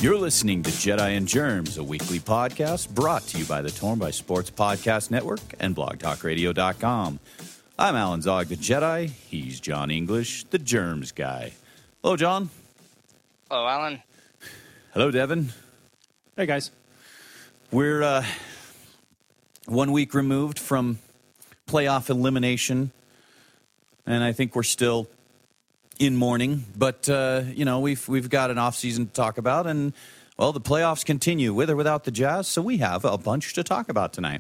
You're listening to Jedi and Germs, a weekly podcast brought to you by the Torn by Sports Podcast Network and blogtalkradio.com. I'm Alan Zog, the Jedi. He's John English, the Germs guy. Hello, John. Hello, Alan. Hello, Devin. Hey, guys. We're 1 week removed from playoff elimination, and I think we're still in mourning. But, we've got an offseason to talk about, and, well, the playoffs continue with or without the Jazz, so we have a bunch to talk about tonight.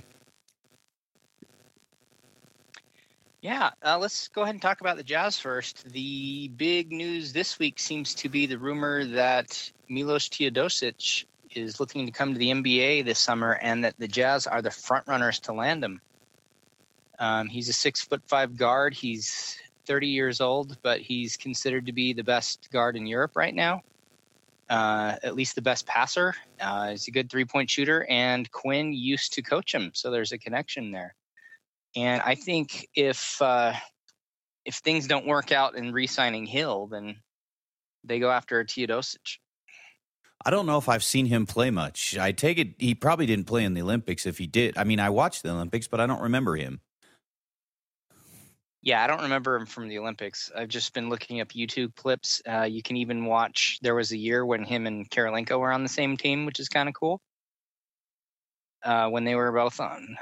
Yeah, let's go ahead and talk about the Jazz first. The big news this week seems to be the rumor that Milos Teodosic is looking to come to the NBA this summer and that the Jazz are the front runners to land him. He's a 6'5" guard. He's 30 years old, but he's considered to be the best guard in Europe right now, at least the best passer. He's a good three-point shooter, and Quinn used to coach him, so there's a connection there. And I think if things don't work out in re-signing Hill, then they go after Teodosic. I don't know if I've seen him play much. I take it he probably didn't play in the Olympics if he did. I mean, I watched the Olympics, but I don't remember him. Yeah, I don't remember him from the Olympics. I've just been looking up YouTube clips. You can even watch, there was a year when him and Karolinko were on the same team, which is kind of cool. When they were both on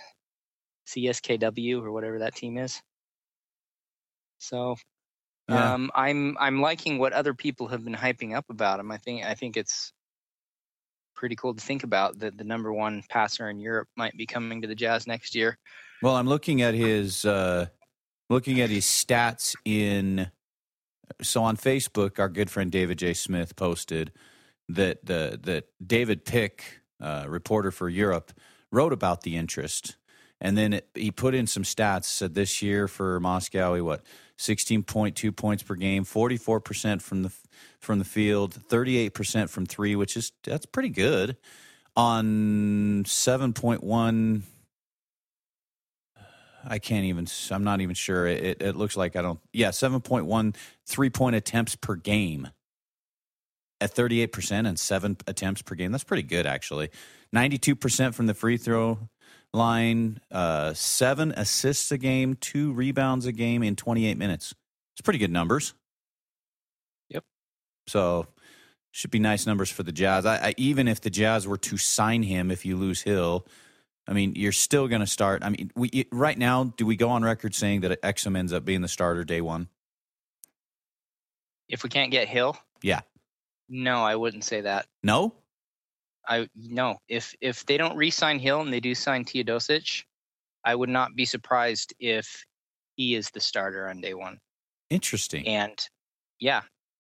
CSKW or whatever that team is. So Yeah. I'm liking what other people have been hyping up about him. I think it's pretty cool to think about that the number one passer in Europe might be coming to the Jazz next year. Well, I'm looking at his stats so on Facebook, our good friend David J. Smith posted that David Pick, reporter for Europe, wrote about the interest. And then he put in some stats. Said this year for Moscow, 16.2 points per game, 44% from the field, 38% from three, that's pretty good. On 7.1, I'm not even sure. It looks like 7.1 3-point attempts per game at 38% and 7 attempts per game. That's pretty good, actually. 92% from the free throw line, 7 assists a game, 2 rebounds a game in 28 minutes. It's pretty good numbers. Yep. So should be nice numbers for the Jazz. I even if the Jazz were to sign him, if you lose Hill, I mean, you're still going to start. I mean, right now, do we go on record saying that Exum ends up being the starter day one? If we can't get Hill? Yeah. No, I wouldn't say that. No? No. If they don't re-sign Hill and they do sign Teodosic, I would not be surprised if he is the starter on day one. Interesting. And yeah,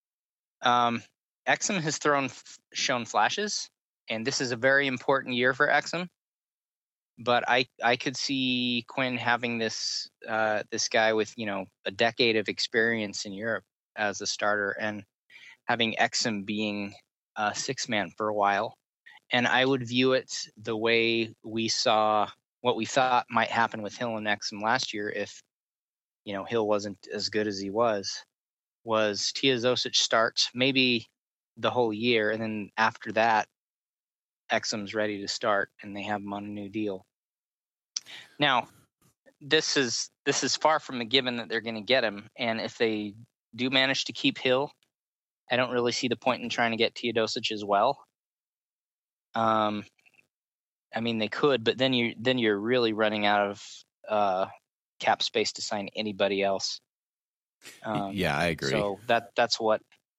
Exum has shown flashes, and this is a very important year for Exum. But I could see Quinn having this guy with a decade of experience in Europe as a starter, and having Exum being a six-man for a while. And I would view it the way we saw what we thought might happen with Hill and Exum last year if, Hill wasn't as good as he was Teodosic starts maybe the whole year, and then after that, Exum's ready to start, and they have him on a new deal. Now, this is far from a given that they're going to get him, and if they do manage to keep Hill, I don't really see the point in trying to get Teodosic as well. I mean, they could, but then you're really running out of cap space to sign anybody else. Yeah, I agree. So that's what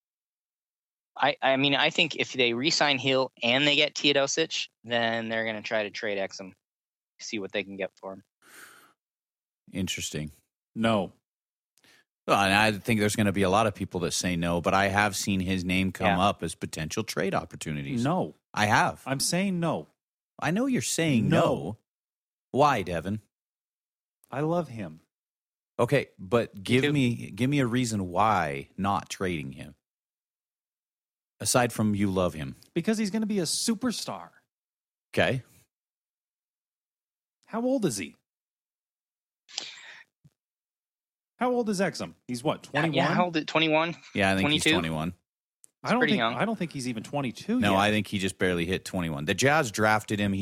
I mean. I think if they re-sign Hill and they get Teodosic, then they're going to try to trade Exum, see what they can get for him. Interesting. No. Well, and I think there's going to be a lot of people that say no, but I have seen his name come up as potential trade opportunities. No. I have. I'm saying no. I know you're saying no. Why, Devin? I love him. Okay, but give me a reason why not trading him. Aside from you love him. Because he's going to be a superstar. Okay. How old is he? How old is Exum? He's what, 21? Yeah, how old is 21? Yeah, I think 22? he's 21. I don't pretty think young. I don't think he's even 22 No, yet. I think he just barely hit 21. The Jazz drafted him.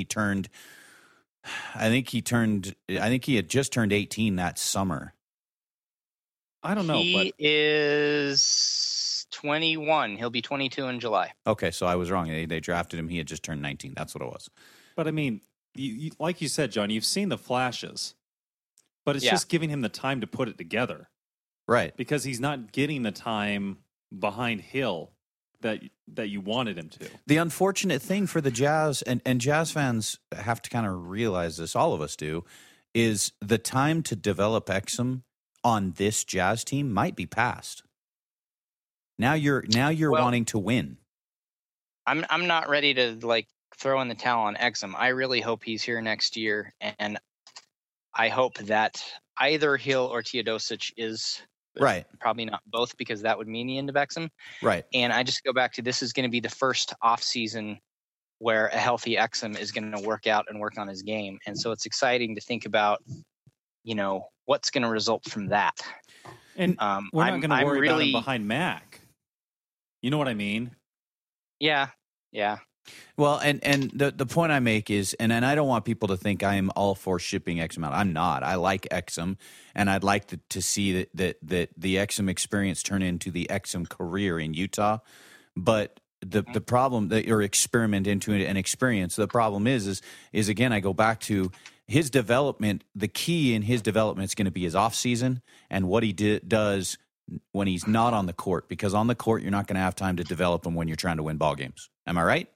I think he had just turned 18 that summer. I don't know, He is 21. He'll be 22 in July. Okay, so I was wrong. They drafted him. He had just turned 19. That's what it was. but I mean, you, like you said, John, you've seen the flashes, but it's Yeah. just giving him the time to put it together Right. because he's not getting the time behind Hill that you wanted him to. The unfortunate thing for the Jazz, and Jazz fans have to kind of realize this, all of us do, is the time to develop Exum on this Jazz team might be past. Now you're Well- wanting to win. I'm not ready to like throw in the towel on Exum. I really hope he's here next year, and I hope that either Hill or Teodosic is Right. probably not both, because that would mean the end of Exum. Right. And I just go back to, this is going to be the first off season where a healthy Exum is going to work out and work on his game, and so it's exciting to think about, what's going to result from that. And we're not going to I'm worry about him really- behind Mac. You know what I mean? Yeah. Well, and the point I make is, and I don't want people to think I am all for shipping Exum out. I'm not. I like Exum, and I'd like to see that the Exum experience turn into the Exum career in Utah. But the problem or experiment into an experience. The problem is again, I go back to his development. The key in his development is going to be his off season and what he does when he's not on the court. Because on the court, you're not going to have time to develop him when you're trying to win ball games. Am I right?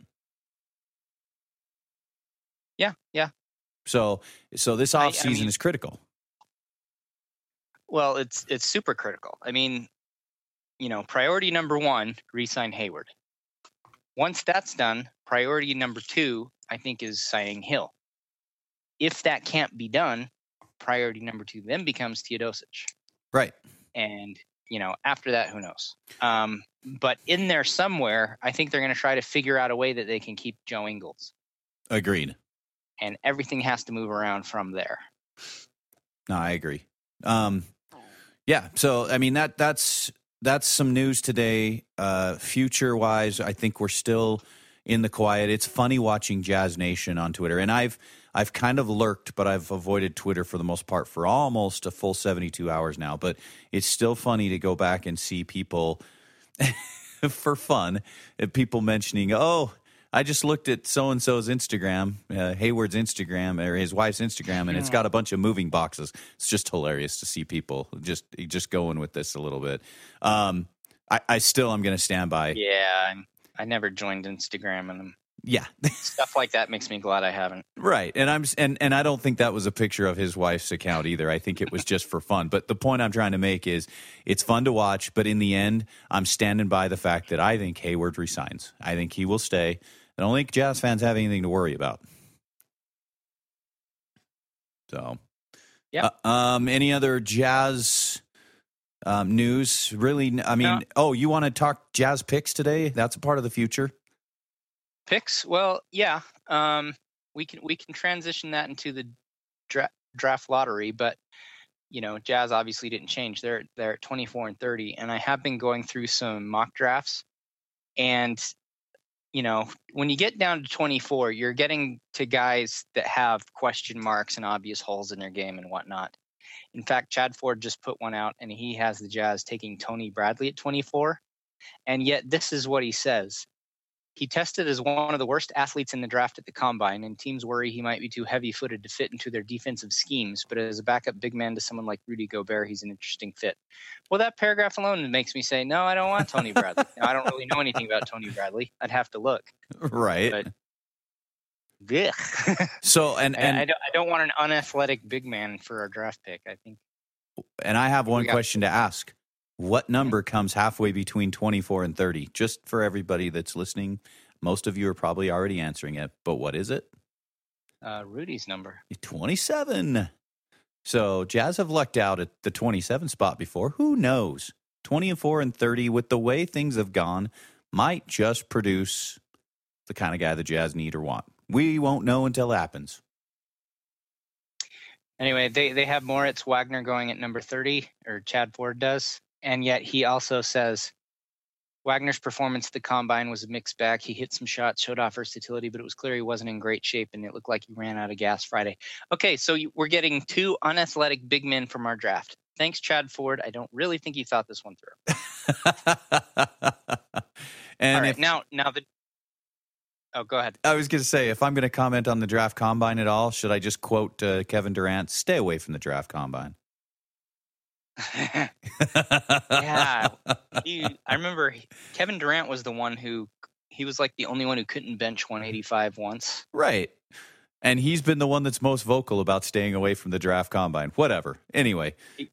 Yeah. So this off season mean- is critical. Well, it's super critical. I mean, priority number 1, re-sign Hayward. Once that's done, priority number 2, I think, is signing Hill. If that can't be done, priority number 2 then becomes Teodosic. Right. And, after that, who knows? But in there somewhere, I think they're going to try to figure out a way that they can keep Joe Ingles. Agreed. And everything has to move around from there. No, I agree. Yeah. So, I mean, that's some news today. Future wise, I think we're still in the quiet. It's funny watching Jazz Nation on Twitter, and I've kind of lurked, but I've avoided Twitter for the most part for almost a full 72 hours now. But it's still funny to go back and see people for fun, people mentioning, "Oh, I just looked at so-and-so's Instagram, Hayward's Instagram, or his wife's Instagram, and it's got a bunch of moving boxes." It's just hilarious to see people just going with this a little bit. I still am going to stand by. Yeah, I never joined Instagram, and Yeah. stuff like that makes me glad I haven't. Right. And I don't think that was a picture of his wife's account either. I think it was just for fun. But the point I'm trying to make is it's fun to watch, but in the end, I'm standing by the fact that I think Hayward resigns. I think he will stay. I don't think Jazz fans have anything to worry about. So, yeah. Any other Jazz news? Really? I mean, you want to talk Jazz picks today? That's a part of the future. Picks? Well, yeah. We can transition that into the draft lottery, but Jazz obviously didn't change. They're at 24 and 30, and I have been going through some mock drafts, and when you get down to 24, you're getting to guys that have question marks and obvious holes in their game and whatnot. In fact, Chad Ford just put one out, and he has the Jazz taking Tony Bradley at 24, and yet this is what he says. He tested as one of the worst athletes in the draft at the combine, and teams worry he might be too heavy-footed to fit into their defensive schemes, but as a backup big man to someone like Rudy Gobert, he's an interesting fit. Well, that paragraph alone makes me say, no, I don't want Tony Bradley. I don't really know anything about Tony Bradley. I'd have to look. Right. But, blech. So, and I don't want an unathletic big man for our draft pick, I think. And I have one question to ask. What number comes halfway between 24 and 30? Just for everybody that's listening, most of you are probably already answering it, but what is it? Rudy's number. 27. So Jazz have lucked out at the 27 spot before. Who knows? 24 and 30, with the way things have gone, might just produce the kind of guy the Jazz need or want. We won't know until it happens. Anyway, they have Moritz Wagner going at number 30, or Chad Ford does. And yet he also says Wagner's performance at the combine was a mixed bag. He hit some shots, showed off versatility, but it was clear he wasn't in great shape, and it looked like he ran out of gas Friday. Okay, so we're getting 2 unathletic big men from our draft. Thanks, Chad Ford. I don't really think you thought this one through. And all right, now oh, go ahead. I was going to say, if I'm going to comment on the draft combine at all, should I just quote Kevin Durant, stay away from the draft combine? Yeah. I remember Kevin Durant was the one he was like the only one who couldn't bench 185 once. Right. And he's been the one that's most vocal about staying away from the draft combine. Whatever. Anyway.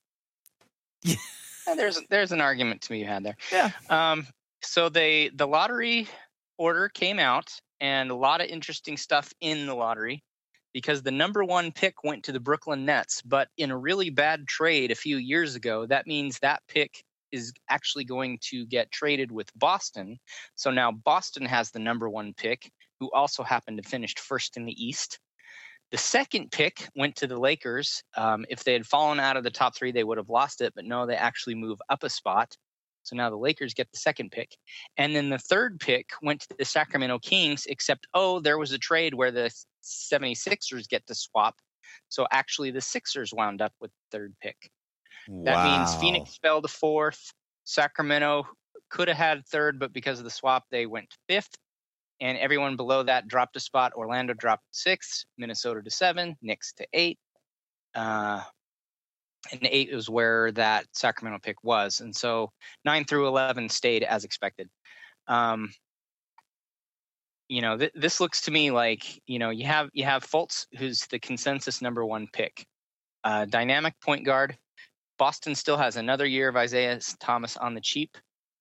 There's an argument to be had there. Yeah. So the lottery order came out, and a lot of interesting stuff in the lottery, because the number 1 pick went to the Brooklyn Nets, but in a really bad trade a few years ago, that means that pick is actually going to get traded with Boston. So now Boston has the number 1 pick, who also happened to finish first in the East. The second pick went to the Lakers. If they had fallen out of the top 3, they would have lost it, but no, they actually move up a spot. So now the Lakers get the second pick. And then the third pick went to the Sacramento Kings, except, there was a trade where the 76ers get to swap. So actually the Sixers wound up with the third pick. Wow. That means Phoenix fell to 4th. Sacramento could have had 3rd, but because of the swap, they went to 5th. And everyone below that dropped a spot. Orlando dropped to 6th, Minnesota to 7, Knicks to 8. And 8 was where that Sacramento pick was. And so 9 through 11 stayed as expected. This looks to me like, you have Fultz, who's the consensus number 1 pick. Dynamic point guard. Boston still has another year of Isaiah Thomas on the cheap.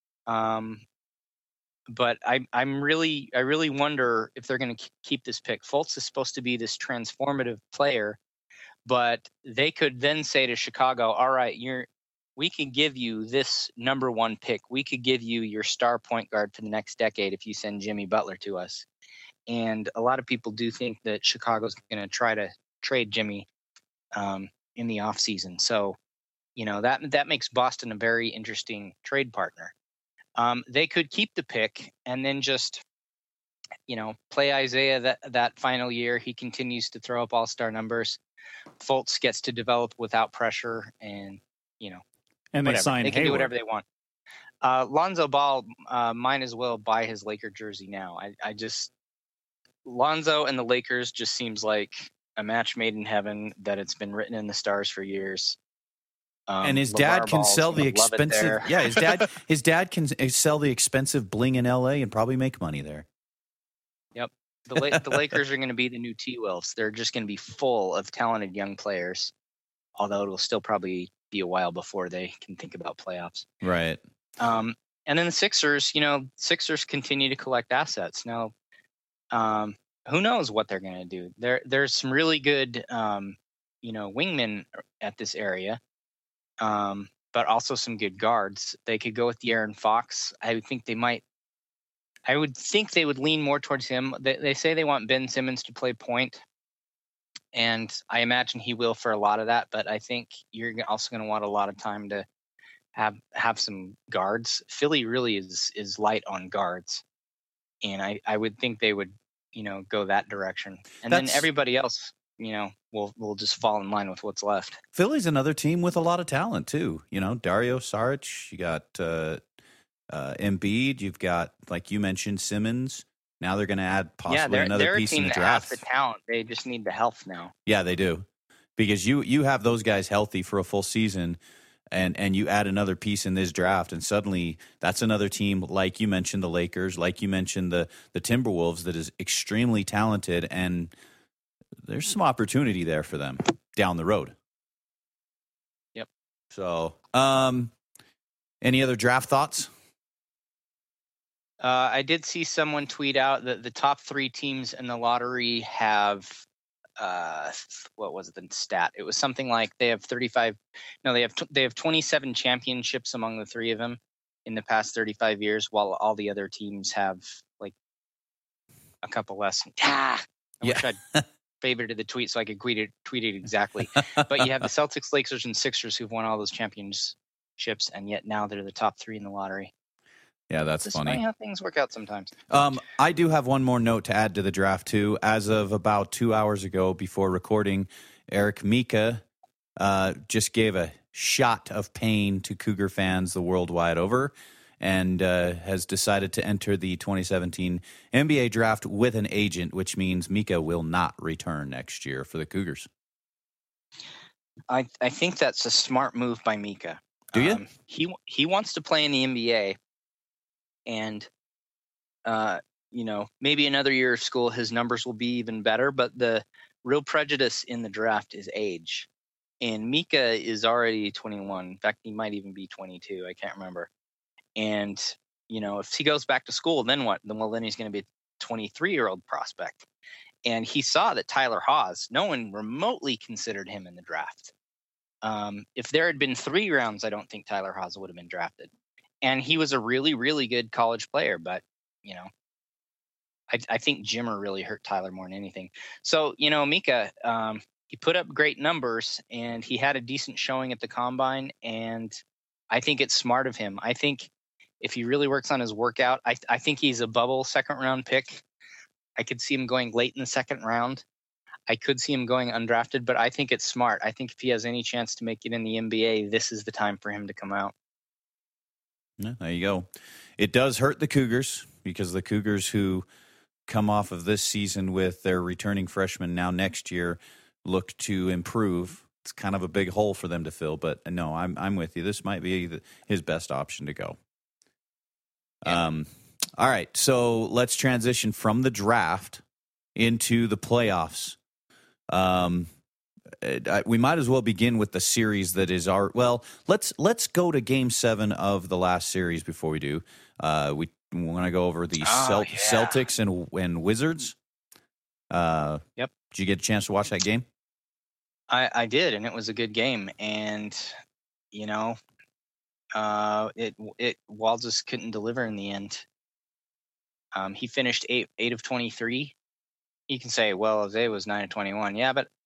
But I really wonder if they're going to keep this pick. Fultz is supposed to be this transformative player, but they could then say to Chicago, all right, we can give you this number 1 pick. We could give you your star point guard for the next decade if you send Jimmy Butler to us. And a lot of people do think that Chicago's going to try to trade Jimmy in the offseason. So, that makes Boston a very interesting trade partner. They could keep the pick and then just, play Isaiah that final year. He continues to throw up all-star numbers. Fultz gets to develop without pressure, and and whatever. they sign They can Hayward. do whatever they want. Lonzo Ball might as well buy his Laker jersey now. Lonzo and the Lakers just seems like a match made in heaven, that it's been written in the stars for years. And his dad can sell the expensive. Yeah, his dad can sell the expensive bling in LA and probably make money there. Yep, the Lakers are going to be the new T-Wolves. They're just going to be full of talented young players. Although it'll still probably be a while before they can think about playoffs. Right. And then the Sixers. Sixers continue to collect assets now. Who knows what they're going to do? There's some really good, wingmen at this area. But also some good guards. They could go with De'Aaron Fox. I would think they would lean more towards him. They say they want Ben Simmons to play point, and I imagine he will for a lot of that. But I think you're also going to want a lot of time to have some guards. Philly really is light on guards, and I would think they would go that direction. And then everybody else, will just fall in line with what's left. Philly's another team with a lot of talent too. Dario Saric. You got Embiid. You've got, like you mentioned, Simmons. Now they're going to add possibly another piece in the draft. Has the talent. They just need the health now. Yeah, they do, because you have those guys healthy for a full season, and you add another piece in this draft, and suddenly that's another team, like you mentioned, the Lakers, like you mentioned, the Timberwolves, that is extremely talented, and there's some opportunity there for them down the road. Yep. So, any other draft thoughts? I did see someone tweet out that the top 3 teams in the lottery have, what was the stat? It was something like they have 35. No, they have 27 championships among the 3 of them in the past 35 years, while all the other teams have like a couple less. I wish I'd favorited the tweet so I could tweet it exactly. But you have the Celtics, Lakers, and Sixers who've won all those championships, and yet now they're the top 3 in the lottery. Yeah, that's It's funny. how things work out sometimes. I do have one more note to add to the draft, too. As of about 2 hours ago, before recording, Eric Mika just gave a shot of pain to Cougar fans the world wide over and has decided to enter the 2017 NBA draft with an agent, which means Mika will not return next year for the Cougars. I think that's a smart move by Mika. Do you? He wants to play in the NBA, and maybe another year of school, his numbers will be even better. But the real prejudice in the draft is age, and Mika is already 21. In fact, he might even be 22. I can't remember. And if he goes back to school, then what? Then he's going to be a 23-year-old prospect. And he saw that Tyler Haws, no one remotely considered him in the draft. If there had been 3 rounds, I don't think Tyler Haws would have been drafted. And he was a really, really good college player. But, I think Jimmer really hurt Tyler more than anything. So, Mika, he put up great numbers, and he had a decent showing at the Combine. And I think it's smart of him. I think if he really works on his workout, I think he's a bubble second-round pick. I could see him going late in the second round. I could see him going undrafted, but I think it's smart. I think if he has any chance to make it in the NBA, this is the time for him to come out. Yeah, there you go. It does hurt the Cougars because the Cougars who come off of this season with their returning freshmen now next year look to improve. It's kind of a big hole for them to fill, but no, I'm with you. This might be his best option to go. Yeah. All right, so let's transition from the draft into the playoffs. We might as well begin with the series that is our. Well, let's go to Game 7 of the last series before we do. We want to go over the Celtics and Wizards. Yep. Did you get a chance to watch that game? I did, and it was a good game. And Waldes couldn't deliver in the end. He finished 8 of 23. You can say, well, Zay was 9 of 21. Yeah, but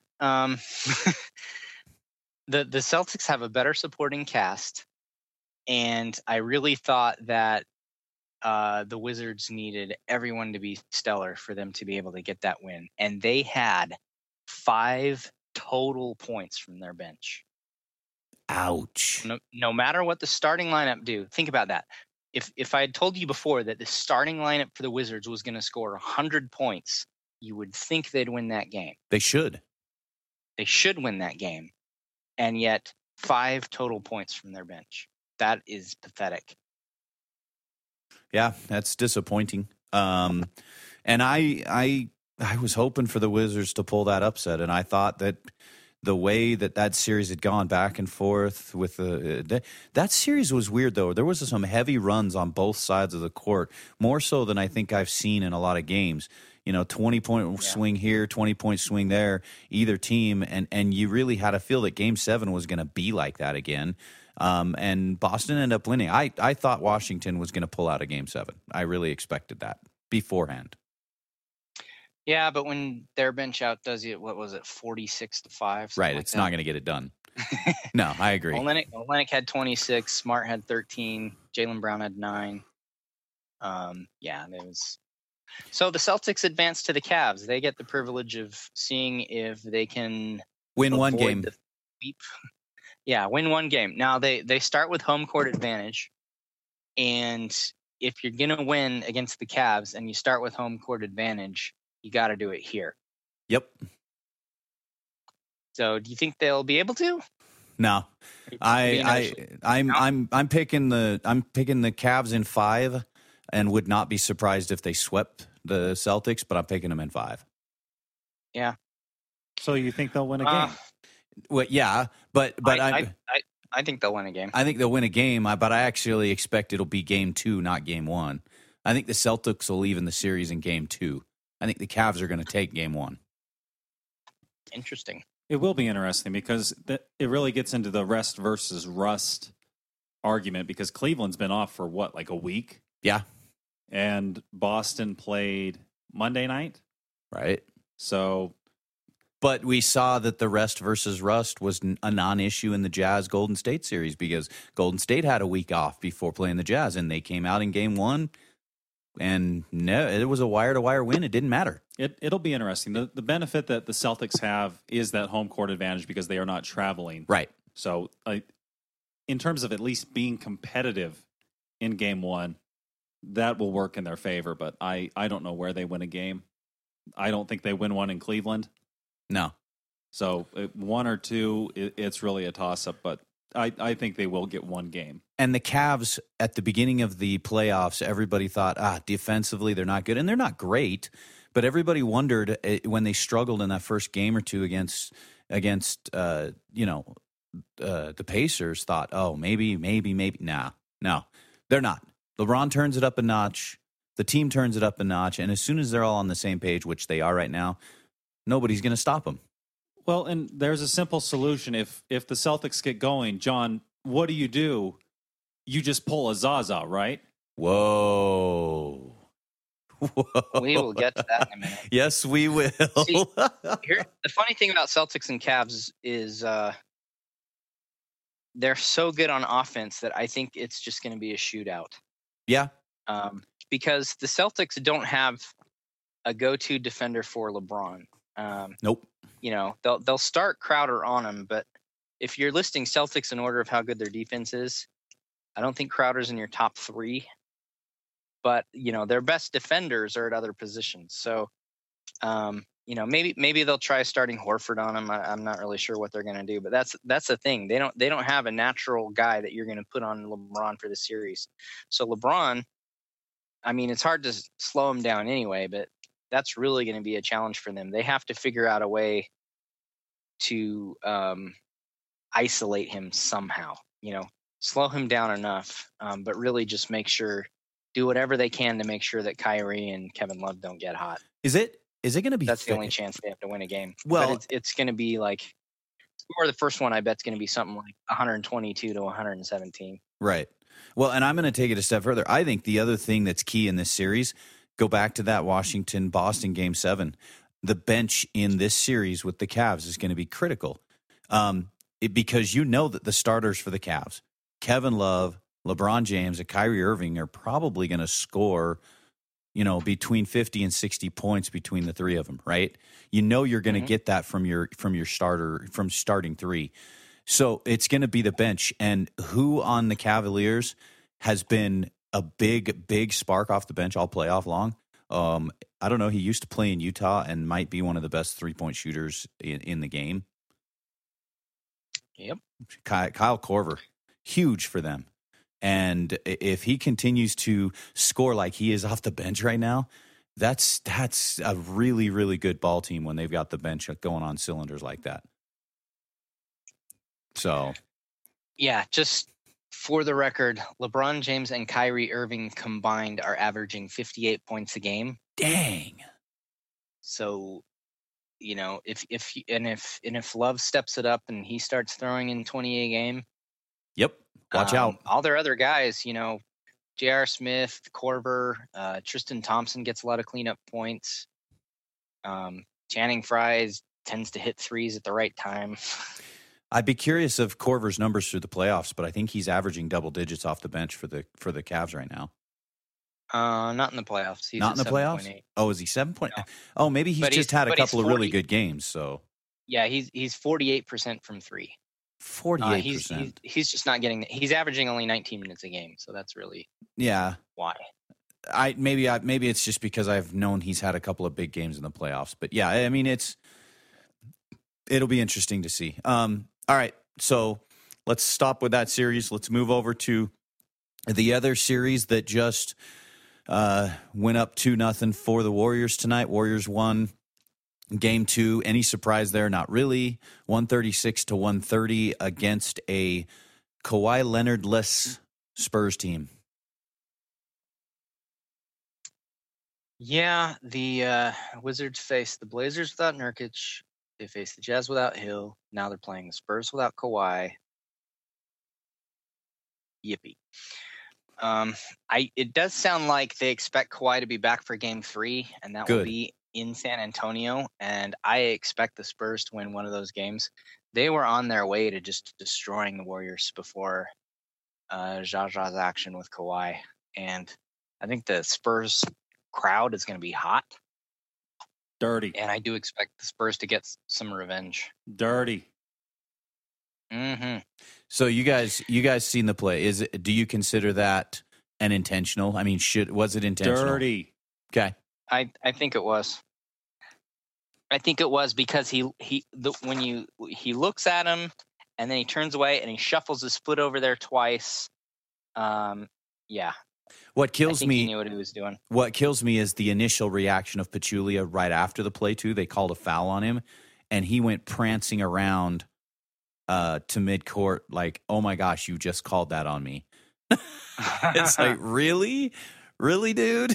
the Celtics have a better supporting cast, and I really thought that the Wizards needed everyone to be stellar for them to be able to get that win, and they had 5 total points from their bench. Ouch. No matter what the starting lineup do, think about that. If I had told you before that the starting lineup for the Wizards was going to score 100 points, you would think they'd win that game. They should. They should win that game. And yet 5 total points from their bench. That is pathetic. Yeah, that's disappointing. And I was hoping for the Wizards to pull that upset, and I thought that the way that series had gone back and forth with that series was weird, though. There was some heavy runs on both sides of the court, more so than I think I've seen in a lot of games. 20-point swing here, 20-point swing there, either team, and you really had a feel that Game 7 was going to be like that again. And Boston ended up winning. I thought Washington was going to pull out of Game 7. I really expected that beforehand. Yeah, but when their bench out does you, 46-5? Right, it's not going to get it done. No, I agree. Olynyk had 26, Smart had 13, Jaylen Brown had 9. It was. So the Celtics advance to the Cavs. They get the privilege of seeing if they can win one game. The sweep. Yeah, win one game. Now they start with home court advantage, and if you're gonna win against the Cavs and you start with home court advantage, you got to do it here. Yep. So, do you think they'll be able to? No, I'm picking the Cavs in 5, and would not be surprised if they swept the Celtics. But I'm picking them in 5. Yeah. So you think they'll win a game? Well, yeah, but I think they'll win a game. I think they'll win a game, but I actually expect it'll be Game 2, not Game 1. I think the Celtics will even the series in Game 2. I think the Cavs are going to take Game 1. Interesting. It will be interesting because it really gets into the rest versus rust argument because Cleveland's been off for like a week? Yeah. And Boston played Monday night? Right. So But we saw that the rest versus rust was a non-issue in the Jazz Golden State series because Golden State had a week off before playing the Jazz, and they came out in game one, and no, it was a wire-to-wire win. It didn't matter. It'll be interesting. The benefit that the Celtics have is that home court advantage because they are not traveling. Right. So in terms of at least being competitive in game one, that will work in their favor. But I don't know where they win a game. I don't think they win one in Cleveland. No. So one or two, it's really a toss-up. But I think they will get one game. And the Cavs, at the beginning of the playoffs, everybody thought, defensively, they're not good. And they're not great. But everybody wondered when they struggled in that first game or two against the Pacers, thought, oh, maybe. No, they're not. LeBron turns it up a notch. The team turns it up a notch. And as soon as they're all on the same page, which they are right now, nobody's going to stop them. Well, and there's a simple solution. If the Celtics get going, John, what do? You just pull a Zaza, right? Whoa. We will get to that in a minute. Yes, we will. See, the funny thing about Celtics and Cavs is they're so good on offense that I think it's just going to be a shootout. Yeah. Because the Celtics don't have a go-to defender for LeBron. Nope. They'll start Crowder on him, but if you're listing Celtics in order of how good their defense is, I don't think Crowder's in your top three. But their best defenders are at other positions. So, maybe they'll try starting Horford on him. I'm not really sure what they're going to do, but that's the thing. They don't have a natural guy that you're going to put on LeBron for the series. So LeBron, I mean, it's hard to slow him down anyway, but that's really going to be a challenge for them. They have to figure out a way to isolate him somehow. Slow him down enough, but really just make sure. Do whatever they can to make sure that Kyrie and Kevin Love don't get hot. Is it going to be? That's the only chance they have to win a game. Well, but it's going to be like, or the first one I bet is going to be something like 122 to 117. Right. Well, and I'm going to take it a step further. I think the other thing that's key in this series, go back to that Washington-Boston Game 7. The bench in this series with the Cavs is going to be critical, because that the starters for the Cavs, Kevin Love, LeBron James, and Kyrie Irving are probably going to score, between 50 and 60 points between the three of them, right? You're going to get that from your starter, from starting three. So it's going to be the bench. And who on the Cavaliers has been a big spark off the bench all playoff long? I don't know. He used to play in Utah and might be one of the best 3-point shooters in the game. Yep. Kyle Korver, huge for them. And if he continues to score like he is off the bench right now, that's a really, really good ball team when they've got the bench going on cylinders like that. So, yeah, just for the record, LeBron James and Kyrie Irving combined are averaging 58 points a game. Dang. So, if Love steps it up and he starts throwing in 20 a game. Yep. Watch out. All their other guys, J.R. Smith, Korver, Tristan Thompson gets a lot of cleanup points. Channing Frye tends to hit threes at the right time. I'd be curious of Korver's numbers through the playoffs, but I think he's averaging double digits off the bench for the Cavs right now. Not in the playoffs. He's not in the playoffs? 8. Oh, is he 7 point? No. Oh, maybe he's just had a couple of really good games. So yeah, he's 48% from three. 48%. He's just not getting. He's averaging only 19 minutes a game, so that's really why. Maybe it's just because I've known he's had a couple of big games in the playoffs. But yeah, I mean it'll be interesting to see. All right, so let's stop with that series. Let's move over to the other series that just went up 2-0 for the Warriors tonight. Warriors won Game 2. Any surprise there? Not really. 136 to 130 against a Kawhi Leonard-less Spurs team. Yeah, the Wizards faced the Blazers without Nurkic. They faced the Jazz without Hill. Now they're playing the Spurs without Kawhi. Yippee. It does sound like they expect Kawhi to be back for Game 3, and that will be in San Antonio, and I expect the Spurs to win one of those games. They were on their way to just destroying the Warriors before Ja's action with Kawhi, and I think the Spurs crowd is going to be hot. Dirty. And I do expect the Spurs to get some revenge. Dirty. Mm-hmm. So you guys seen the play? Do you consider that an intentional? I mean, was it intentional? Dirty. Okay. I think it was. I think it was because he looks at him and then he turns away and he shuffles his foot over there twice. Yeah. What kills me, he knew what he was doing. What kills me is the initial reaction of Pachulia right after the play too. They called a foul on him, and he went prancing around to midcourt like, "Oh my gosh, you just called that on me." It's like, really, dude.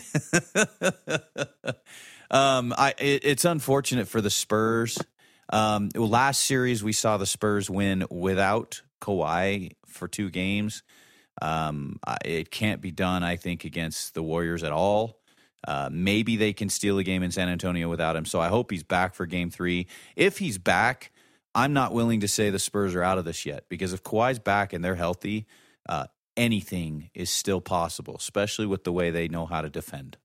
It's unfortunate for the Spurs. Last series we saw the Spurs win without Kawhi for 2 games. It can't be done, I think, against the Warriors at all. Maybe they can steal a game in San Antonio without him. So I hope he's back for Game 3. If he's back, I'm not willing to say the Spurs are out of this yet, because if Kawhi's back and they're healthy, anything is still possible, especially with the way they know how to defend.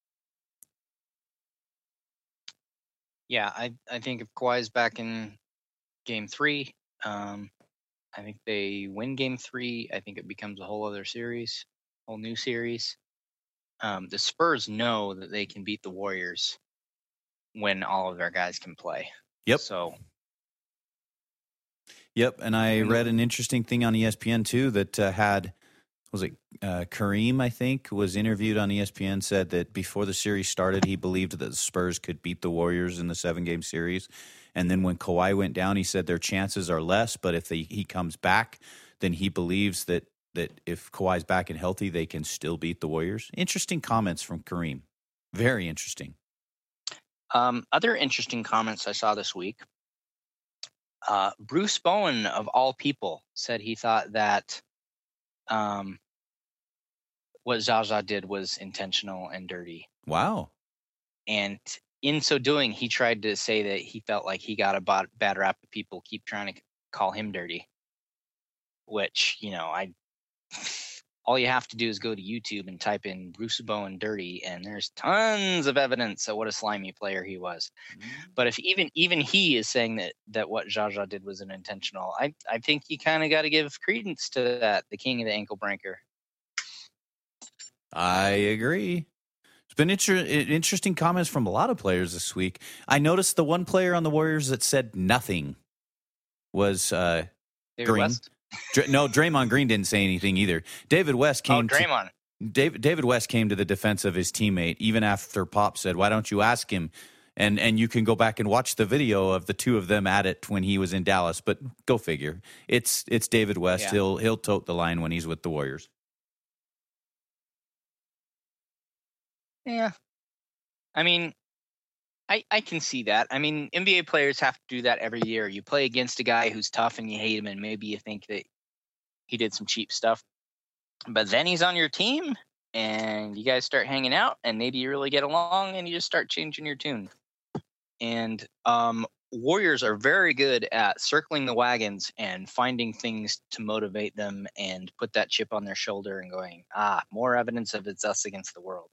Yeah, I think if Kawhi's back in Game 3, I think they win Game 3. I think it becomes a whole other series, whole new series. The Spurs know that they can beat the Warriors when all of their guys can play. Yep. So. Yep, and I read an interesting thing on ESPN too that Kareem, I think, was interviewed on ESPN, said that before the series started, he believed that the Spurs could beat the Warriors in the 7-game series. And then when Kawhi went down, he said their chances are less, but if he comes back, then he believes that if Kawhi's back and healthy, they can still beat the Warriors. Interesting comments from Kareem. Very interesting. Other interesting comments I saw this week. Bruce Bowen, of all people, said he thought that what Zaza did was intentional and dirty. Wow. And in so doing, he tried to say that he felt like he got a bad rap that people keep trying to call him dirty, which, all you have to do is go to YouTube and type in Bruce Bowen dirty, and there's tons of evidence of what a slimy player he was. Mm-hmm. But if even he is saying that what Jaja did was unintentional, I think you kind of got to give credence to that, the king of the ankle breaker. I agree. It's been interesting comments from a lot of players this week. I noticed the one player on the Warriors that said nothing was David Green. West? No, Draymond Green didn't say anything either. David West came. Draymond. David West came to the defense of his teammate even after Pop said, "Why don't you ask him?" And you can go back and watch the video of the two of them at it when he was in Dallas. But go figure. It's David West. Yeah. He'll tote the line when he's with the Warriors. Yeah, I mean, I can see that. I mean, NBA players have to do that every year. You play against a guy who's tough and you hate him, and maybe you think that he did some cheap stuff. But then he's on your team, and you guys start hanging out, and maybe you really get along, and you just start changing your tune. And Warriors are very good at circling the wagons and finding things to motivate them and put that chip on their shoulder and going, more evidence of it's us against the world.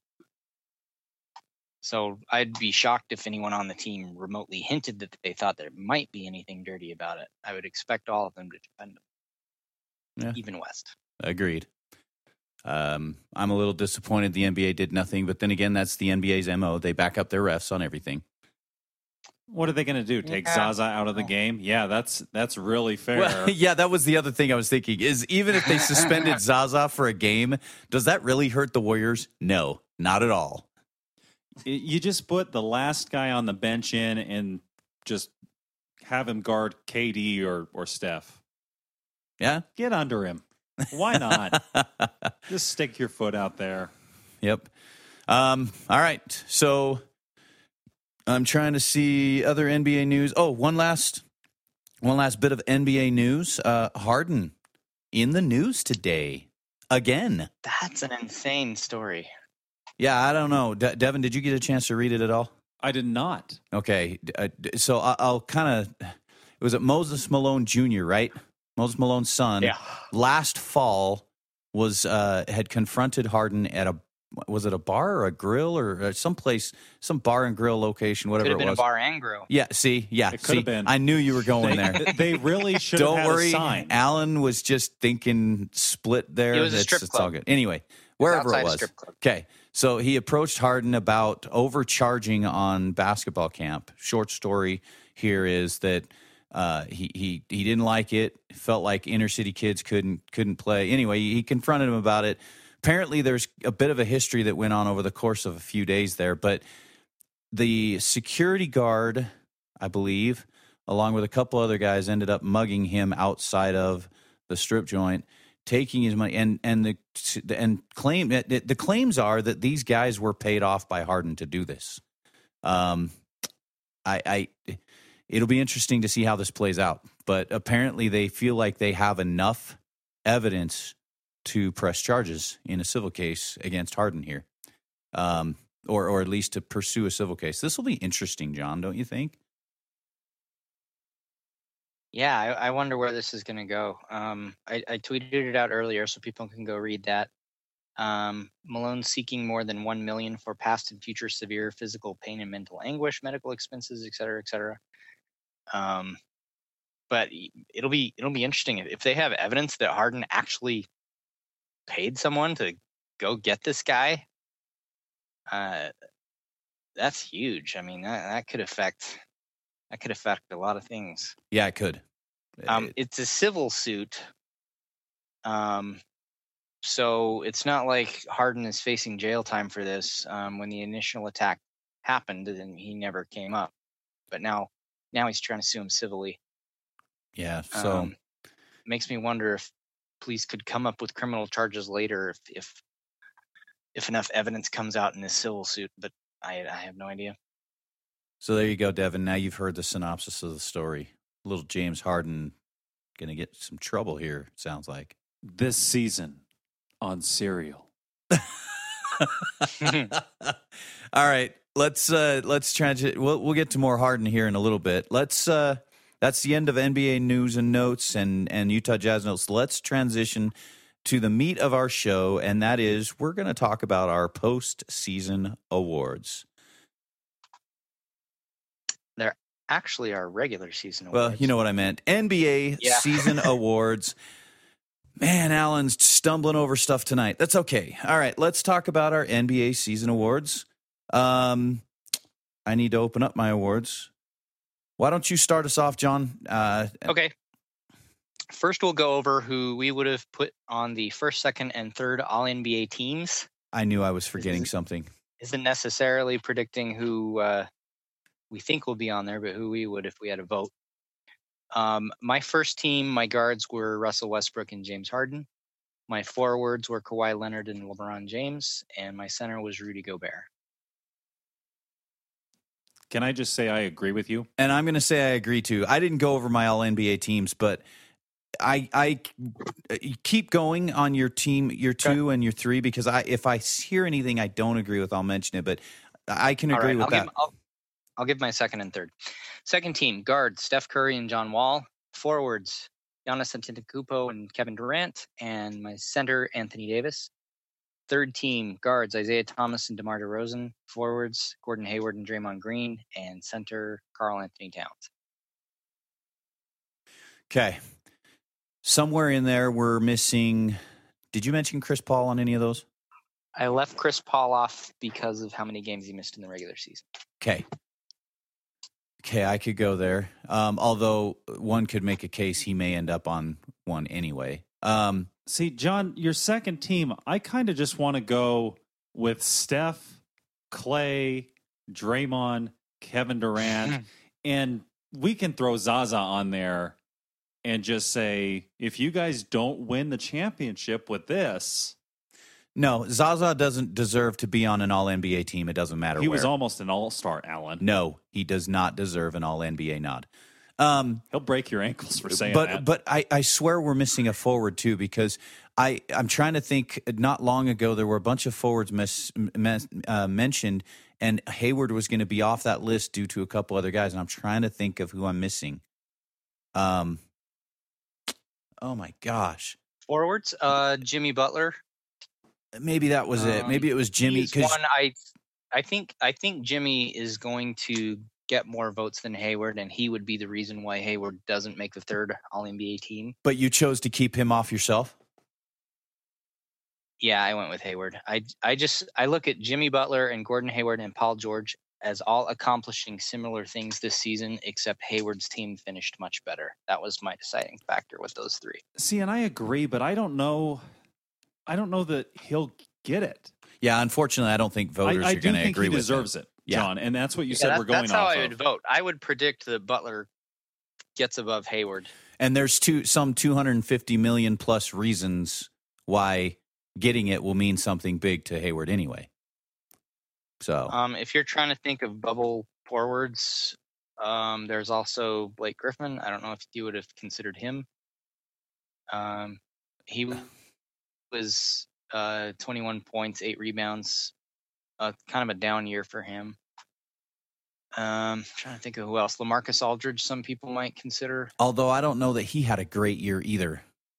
So I'd be shocked if anyone on the team remotely hinted that they thought there might be anything dirty about it. I would expect all of them to defend them, even West. Agreed. I'm a little disappointed the NBA did nothing, but then again, that's the NBA's MO. They back up their refs on everything. What are they going to do? Take Zaza out of the game? Yeah, that's really fair. Well, yeah, that was the other thing I was thinking is even if they suspended Zaza for a game, does that really hurt the Warriors? No, not at all. You just put the last guy on the bench in and just have him guard KD or Steph. Yeah? Get under him. Why not? Just stick your foot out there. Yep. All right. So I'm trying to see other NBA news. Oh, one last bit of NBA news. Harden in the news today again. That's an insane story. Yeah, I don't know. Devin, did you get a chance to read it at all? I did not. Okay, so I'll kind of. It was Moses Malone Jr., right? Moses Malone's son. Yeah. Last fall was had confronted Harden at was it a bar or a grill or someplace, some bar and grill location, whatever it was. Could have been a bar and grill. Yeah, see, It could have been. I knew you were going there. They really should Don't have had worry, a sign. Alan was just thinking split there. It was a strip It's club. all good. Anyway, wherever outside it a was. strip club. Okay, so he approached Harden about overcharging on basketball camp. Short story here is that he didn't like it. Felt like inner city kids couldn't play. Anyway, he confronted him about it. Apparently, there's a bit of a history that went on over the course of a few days there, but the security guard, I believe, along with a couple other guys, ended up mugging him outside of the strip joint, taking his money, and the claims are that these guys were paid off by Harden to do this. It'll be interesting to see how this plays out, but apparently they feel like they have enough evidence to press charges in a civil case against Harden here, or at least to pursue a civil case. This will be interesting, John, don't you think? Yeah, I wonder where this is going to go. I tweeted it out earlier so people can go read that. Malone seeking more than $1 million for past and future severe physical pain and mental anguish, medical expenses, et cetera, et cetera. But it'll be interesting if they have evidence that Harden actually paid someone to go get this guy. That's huge. I mean, that could affect a lot of things. Yeah, it could. It's a civil suit. So it's not like Harden is facing jail time for this. When the initial attack happened, and he never came up. But now he's trying to sue him civilly. Yeah, so makes me wonder if police could come up with criminal charges later if enough evidence comes out in this civil suit. But I have no idea. So there you go, Devin. Now you've heard the synopsis of the story. Little James Harden going to get some trouble here, it sounds like. This season on Serial. All right, let's transit. We'll get to more Harden here in a little bit. That's the end of NBA news and notes and Utah Jazz notes. Let's transition to the meat of our show, and that is we're going to talk about our postseason awards. They're actually our regular season Well, awards. you know what I meant. NBA season awards. Man, Alan's stumbling over stuff tonight. That's okay. All right, let's talk about our NBA season awards. I need to open up my awards. Why don't you start us off, John? Okay. First, we'll go over who we would have put on the first, second, and third All-NBA teams. I knew I was forgetting something. Isn't necessarily predicting who we think will be on there, but who we would if we had a vote. My first team, my guards were Russell Westbrook and James Harden. My forwards were Kawhi Leonard and LeBron James, and my center was Rudy Gobert. Can I just say I agree with you? And I'm going to say I agree too. I didn't go over my All-NBA teams, but I keep going on your team, your two and your three, because if I hear anything I don't agree with, I'll mention it. But I can agree with that. I'll give my second and third. Second team, guards, Steph Curry and John Wall. Forwards, Giannis Antetokounmpo and Kevin Durant. And my center, Anthony Davis. Third team, guards, Isaiah Thomas and DeMar DeRozan. Forwards, Gordon Hayward and Draymond Green. And center, Karl Anthony Towns. Okay. Somewhere in there we're missing. Did you mention Chris Paul on any of those? I left Chris Paul off because of how many games he missed in the regular season. Okay, I could go there. Although one could make a case he may end up on one anyway. See, John, your second team, I kind of just want to go with Steph, Clay, Draymond, Kevin Durant, and we can throw Zaza on there and just say, if you guys don't win the championship with this. No, Zaza doesn't deserve to be on an All-NBA team. It doesn't matter He where. was almost an all-star, Alan. No, he does not deserve an All-NBA nod. He'll break your ankles for saying that. But I swear we're missing a forward too, because I'm trying to think. Not long ago, there were a bunch of forwards mentioned, and Hayward was going to be off that list due to a couple other guys. And I'm trying to think of who I'm missing. Oh my gosh, Forwards, Jimmy Butler. maybe that was it. Maybe it was Jimmy. He's one. I think Jimmy is going to get more votes than Hayward, and he would be the reason why Hayward doesn't make the third All-NBA team. But you chose to keep him off yourself? Yeah, I went with Hayward. I look at Jimmy Butler and Gordon Hayward and Paul George as all accomplishing similar things this season, except Hayward's team finished much better. That was my deciding factor with those three. See, and I agree, but I don't know that he'll get it. Yeah, unfortunately, I don't think voters are going to agree with him. I do think he deserves it, John, and that's what you said we're going off of. That's how I would vote. I would predict that Butler gets above Hayward. And there's some 250 million plus reasons why getting it will mean something big to Hayward anyway. So, if you're trying to think of bubble forwards, there's also Blake Griffin. I don't know if you would have considered him. He was 21 points, 8 rebounds. Kind of a down year for him. Trying to think of who else. LaMarcus Aldridge, some people might consider. Although I don't know that he had a great year either.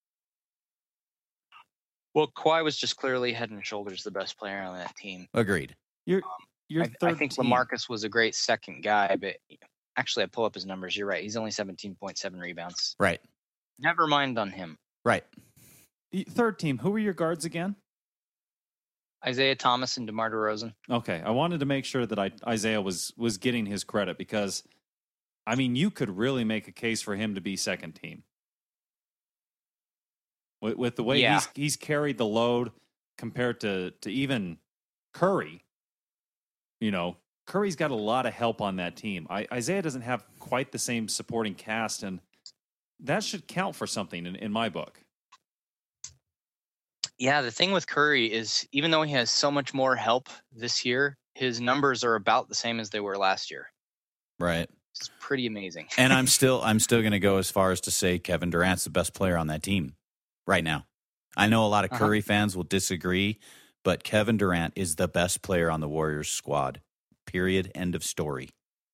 Well, Kawhi was just clearly head and shoulders the best player on that team. Agreed. I think LaMarcus was a great second guy, but actually, I pull up his numbers. You're right. He's only 17.7 rebounds. Right. Never mind on him. Right. Third team, who were your guards again? Isaiah Thomas and DeMar DeRozan. Okay, I wanted to make sure that Isaiah was getting his credit because, I mean, you could really make a case for him to be second team. With the way he's carried the load compared to even Curry. You know, Curry's got a lot of help on that team. Isaiah doesn't have quite the same supporting cast, and that should count for something in my book. Yeah, the thing with Curry is even though he has so much more help this year, his numbers are about the same as they were last year. Right. It's pretty amazing. And I'm still going to go as far as to say Kevin Durant's the best player on that team right now. I know a lot of Curry fans will disagree, but Kevin Durant is the best player on the Warriors squad. Period. End of story.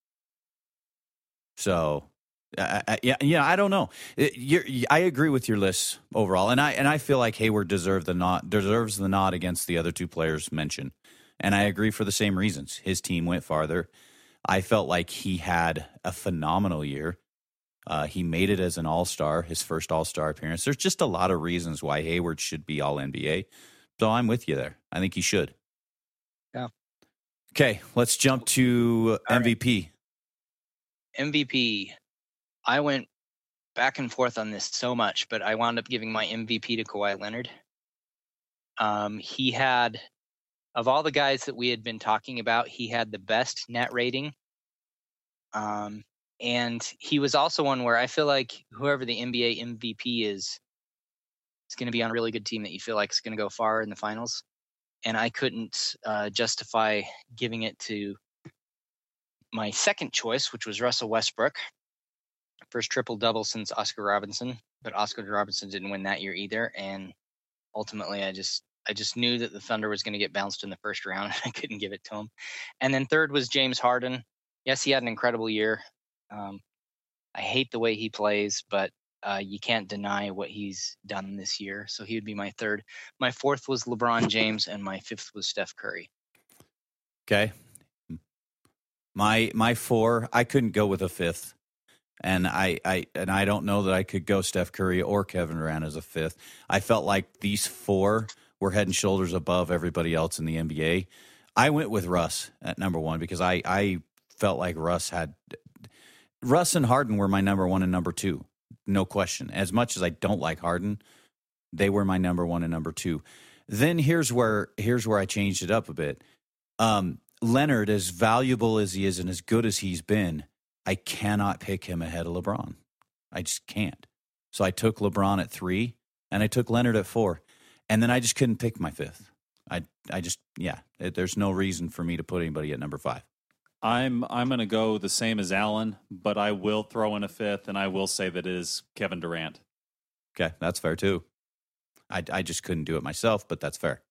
So, I don't know. I agree with your list overall, and I feel like Hayward deserves the nod against the other two players mentioned, and I agree for the same reasons. His team went farther. I felt like he had a phenomenal year. He made it as an All-Star, his first All-Star appearance. There's just a lot of reasons why Hayward should be All-NBA. So I'm with you there. I think he should. Yeah. Okay, let's jump to MVP. Right. MVP. I went back and forth on this so much, but I wound up giving my MVP to Kawhi Leonard. He had, of all the guys that we had been talking about, he had the best net rating. And he was also one where I feel like whoever the NBA MVP is going to be on a really good team that you feel like is going to go far in the finals. And I couldn't justify giving it to my second choice, which was Russell Westbrook. First triple-double since Oscar Robertson, but Oscar Robertson didn't win that year either. And ultimately, I just knew that the Thunder was going to get bounced in the first round, and I couldn't give it to him. And then third was James Harden. Yes, he had an incredible year. I hate the way he plays, but you can't deny what he's done this year. So he would be my third. My fourth was LeBron James, and my fifth was Steph Curry. Okay. My four, I couldn't go with a fifth. And I don't know that I could go Steph Curry or Kevin Durant as a fifth. I felt like these four were head and shoulders above everybody else in the NBA. I went with Russ at number one because I felt like Russ and Harden were my number one and number two. No question. As much as I don't like Harden, they were my number one and number two. Then here's where I changed it up a bit. Leonard, as valuable as he is and as good as he's been, I cannot pick him ahead of LeBron. I just can't. So I took LeBron at 3, and I took Leonard at 4, and then I just couldn't pick my fifth. There's no reason for me to put anybody at number 5. I'm going to go the same as Alan, but I will throw in a fifth, and I will say that it is Kevin Durant. Okay, that's fair too. I just couldn't do it myself, but that's fair.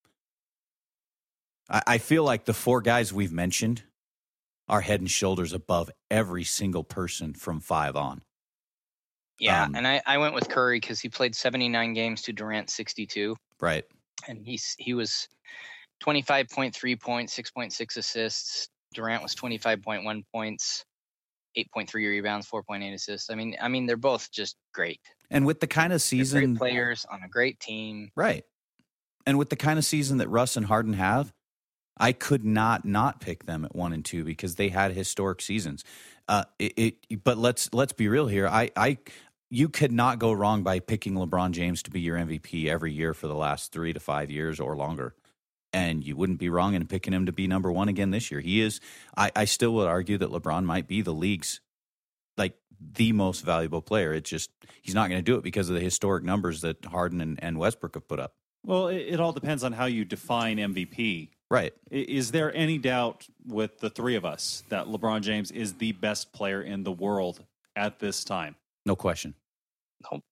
I feel like the 4 guys we've mentioned are head and shoulders above every single person from 5 on. Yeah, and I went with Curry because he played 79 games to Durant's 62. Right. And he was 25.3 points, 6.6 assists. Durant was 25.1 points, 8.3 rebounds, 4.8 assists. I mean, they're both just great. And with the kind of season, they're great players on a great team, right? And with the kind of season that Russ and Harden have, I could not pick them at 1 and 2 because they had historic seasons. But let's be real here. You could not go wrong by picking LeBron James to be your MVP every year for the last 3 to 5 years or longer. And you wouldn't be wrong in picking him to be number 1 again this year. He is. I still would argue that LeBron might be the league's like the most valuable player. It's just he's not going to do it because of the historic numbers that Harden and Westbrook have put up. Well, it all depends on how you define MVP. Right. Is there any doubt with the 3 of us that LeBron James is the best player in the world at this time? No question. Nope.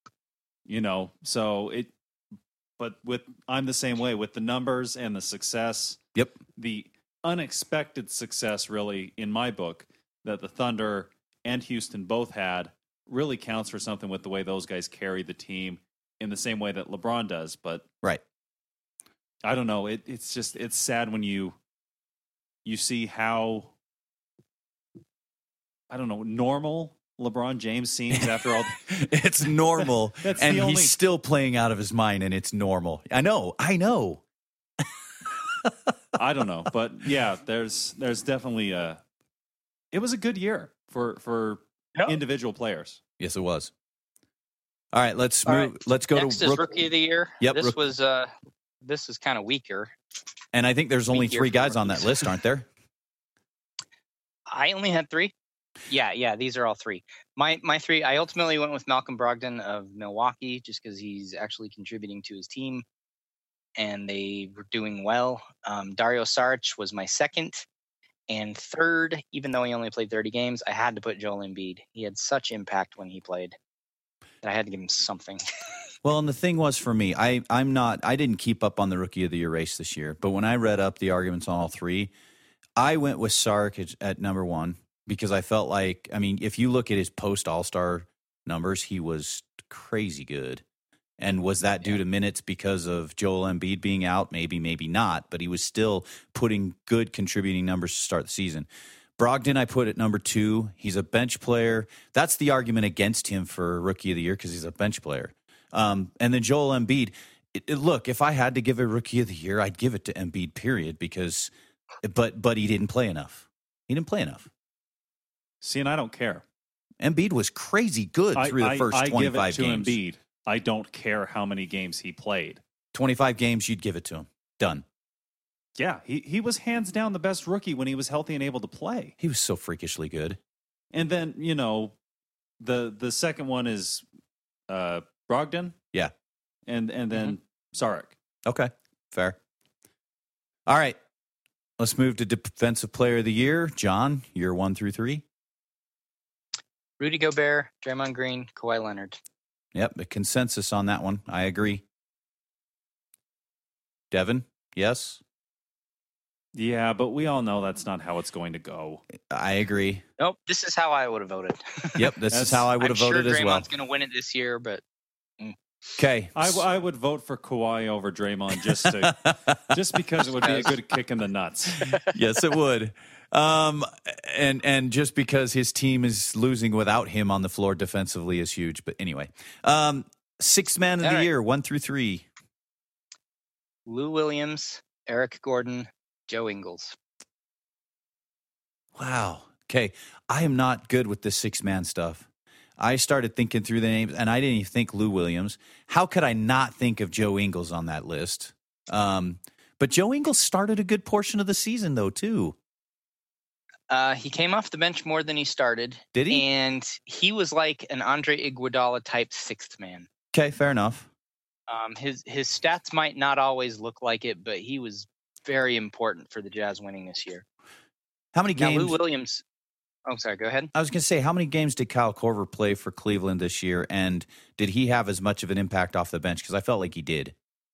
But I'm the same way with the numbers and the success. Yep. The unexpected success, really, in my book, that the Thunder and Houston both had really counts for something with the way those guys carry the team in the same way that LeBron does. But right. I don't know. It's sad when you see how, I don't know, normal LeBron James seems after all. It's normal. And he's still playing out of his mind, and it's normal. I know. I don't know. But yeah, there's definitely it was a good year for individual players. Yes, it was. All right, let's move. Right. Let's go Next to is Rookie of the Year. Yep. This is kind of weaker. And I think there's only 3 guys on that list, aren't there? I only had 3. Yeah, these are all 3. My 3, I ultimately went with Malcolm Brogdon of Milwaukee just because he's actually contributing to his team and they were doing well. Dario Saric was my 2nd. And 3rd, even though he only played 30 games, I had to put Joel Embiid. He had such impact when he played that I had to give him something. Well, and the thing was for me, I didn't keep up on the Rookie of the Year race this year, but when I read up the arguments on all 3, I went with Saric at number 1 because I felt like, I mean, if you look at his post All-Star numbers, he was crazy good. And was that due to minutes because of Joel Embiid being out? Maybe, maybe not, but he was still putting good contributing numbers to start the season. Brogdon, I put at number 2. He's a bench player. That's the argument against him for Rookie of the Year because he's a bench player. And then Joel Embiid. Look, if I had to give a Rookie of the Year, I'd give it to Embiid, period, because but he didn't play enough. He didn't play enough. See, and I don't care. Embiid was crazy good through the first 25 games. I give it to Embiid. I don't care how many games he played. 25 games, you'd give it to him. Done. Yeah, he was hands down the best rookie when he was healthy and able to play. He was so freakishly good. And then, the second one is Brogdon. Yeah. And then Saric. Okay, fair. All right. Let's move to Defensive Player of the Year. John, you're 1 through 3. Rudy Gobert, Draymond Green, Kawhi Leonard. Yep, a consensus on that one. I agree. Devin, yes? Yeah, but we all know that's not how it's going to go. I agree. Nope, this is how I would have voted. Yep, this is how I would have voted as well. I'm sure Draymond's going to win it this year, but... Okay. I would vote for Kawhi over Draymond just because it would be a good kick in the nuts. Yes, it would. And just because his team is losing without him on the floor defensively is huge. But anyway, 6th man of the year, 1 through 3. Lou Williams, Eric Gordon, Joe Ingles. Wow. Okay. I am not good with this 6-man stuff. I started thinking through the names, and I didn't even think Lou Williams. How could I not think of Joe Ingles on that list? But Joe Ingles started a good portion of the season, though, too. He came off the bench more than he started. Did he? And he was like an Andre Iguodala type 6th man. Okay, fair enough. His stats might not always look like it, but he was very important for the Jazz winning this year. How many games? Now, Lou Williams. Oh, sorry. Go ahead. I was going to say, how many games did Kyle Korver play for Cleveland this year, and did he have as much of an impact off the bench? Because I felt like he did.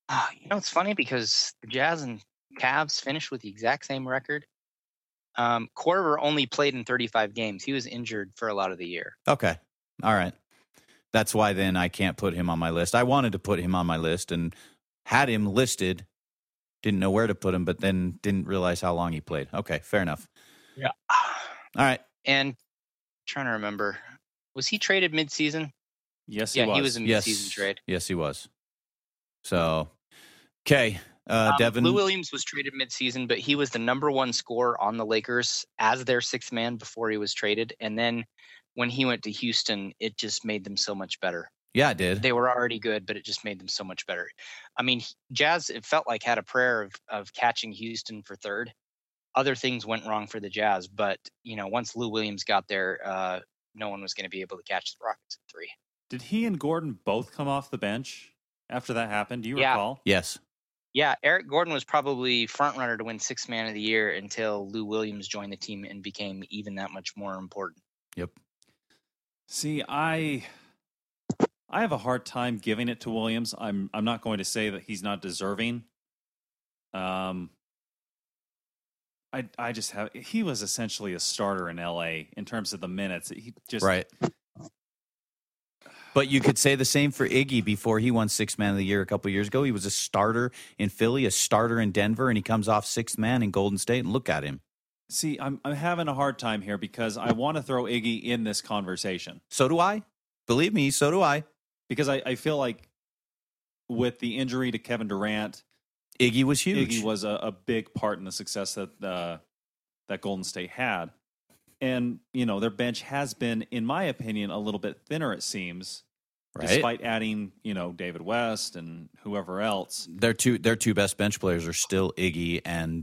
It's funny because the Jazz and Cavs finished with the exact same record. Korver only played in 35 games. He was injured for a lot of the year. Okay. All right. That's why then I can't put him on my list. I wanted to put him on my list and had him listed. Didn't know where to put him, but then didn't realize how long he played. Okay, fair enough. Yeah. All right. And trying to remember, was he traded midseason? Yes, he was a midseason trade. Yes, he was. So, okay. Devin. Lou Williams was traded midseason, but he was the number one scorer on the Lakers as their sixth man before he was traded. And then when he went to Houston, it just made them so much better. Yeah, it did. They were already good, but it just made them so much better. I mean, Jazz, it felt like had a prayer of catching Houston for third. Other things went wrong for the Jazz, but once Lou Williams got there, no one was going to be able to catch the Rockets at 3. Did he and Gordon both come off the bench after that happened? Do you recall? Yes. Yeah, Eric Gordon was probably front runner to win Sixth Man of the Year until Lou Williams joined the team and became even that much more important. Yep. See, I have a hard time giving it to Williams. I'm not going to say that he's not deserving. I just have. He was essentially a starter in LA in terms of the minutes. He just right. But you could say the same for Iggy before he won Sixth Man of the Year a couple of years ago. He was a starter in Philly, a starter in Denver, and he comes off Sixth Man in Golden State. And look at him. See, I'm having a hard time here because I want to throw Iggy in this conversation. So do I. Believe me, so do I. Because I feel like with the injury to Kevin Durant, Iggy was huge. Iggy was a big part in the success that that Golden State had. And, their bench has been, in my opinion, a little bit thinner, it seems, right? Despite adding, David West and whoever else. Their two best bench players are still Iggy and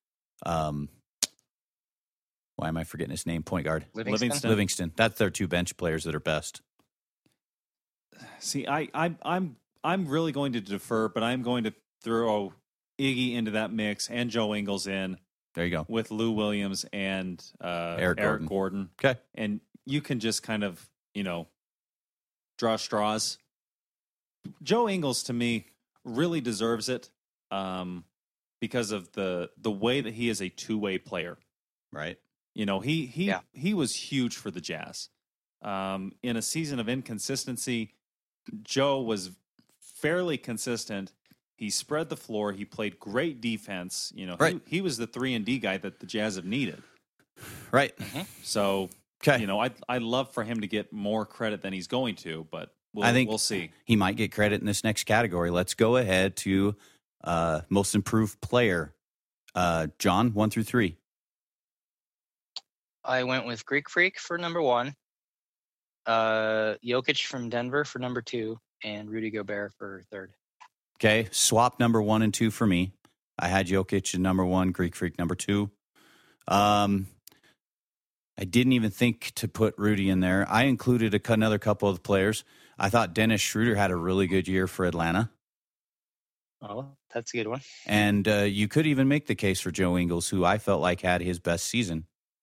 why am I forgetting his name? Point guard. Livingston. That's their two bench players that are best. See, I'm really going to defer, but I'm going to throw Iggy into that mix and Joe Ingles in. There you go. With Lou Williams and Eric Gordon. Okay. And you can just kind of, draw straws. Joe Ingles, to me, really deserves it because of the way that he is a two-way player. Right. He was huge for the Jazz. In a season of inconsistency, Joe was fairly consistent. He spread the floor. He played great defense. Right. He was the 3-and-D guy that the Jazz have needed. Right. Mm-hmm. So, okay. I'd love for him to get more credit than he's going to, but we'll see. He might get credit in this next category. Let's go ahead to most improved player. John, 1 through 3. I went with Greek Freak for number 1, Jokic from Denver for number 2, and Rudy Gobert for 3rd. Okay, swap number 1 and 2 for me. I had Jokic in number 1, Greek Freak number 2. I didn't even think to put Rudy in there. I included another couple of players. I thought Dennis Schroeder had a really good year for Atlanta. Oh, that's a good one. And you could even make the case for Joe Ingles, who I felt like had his best season.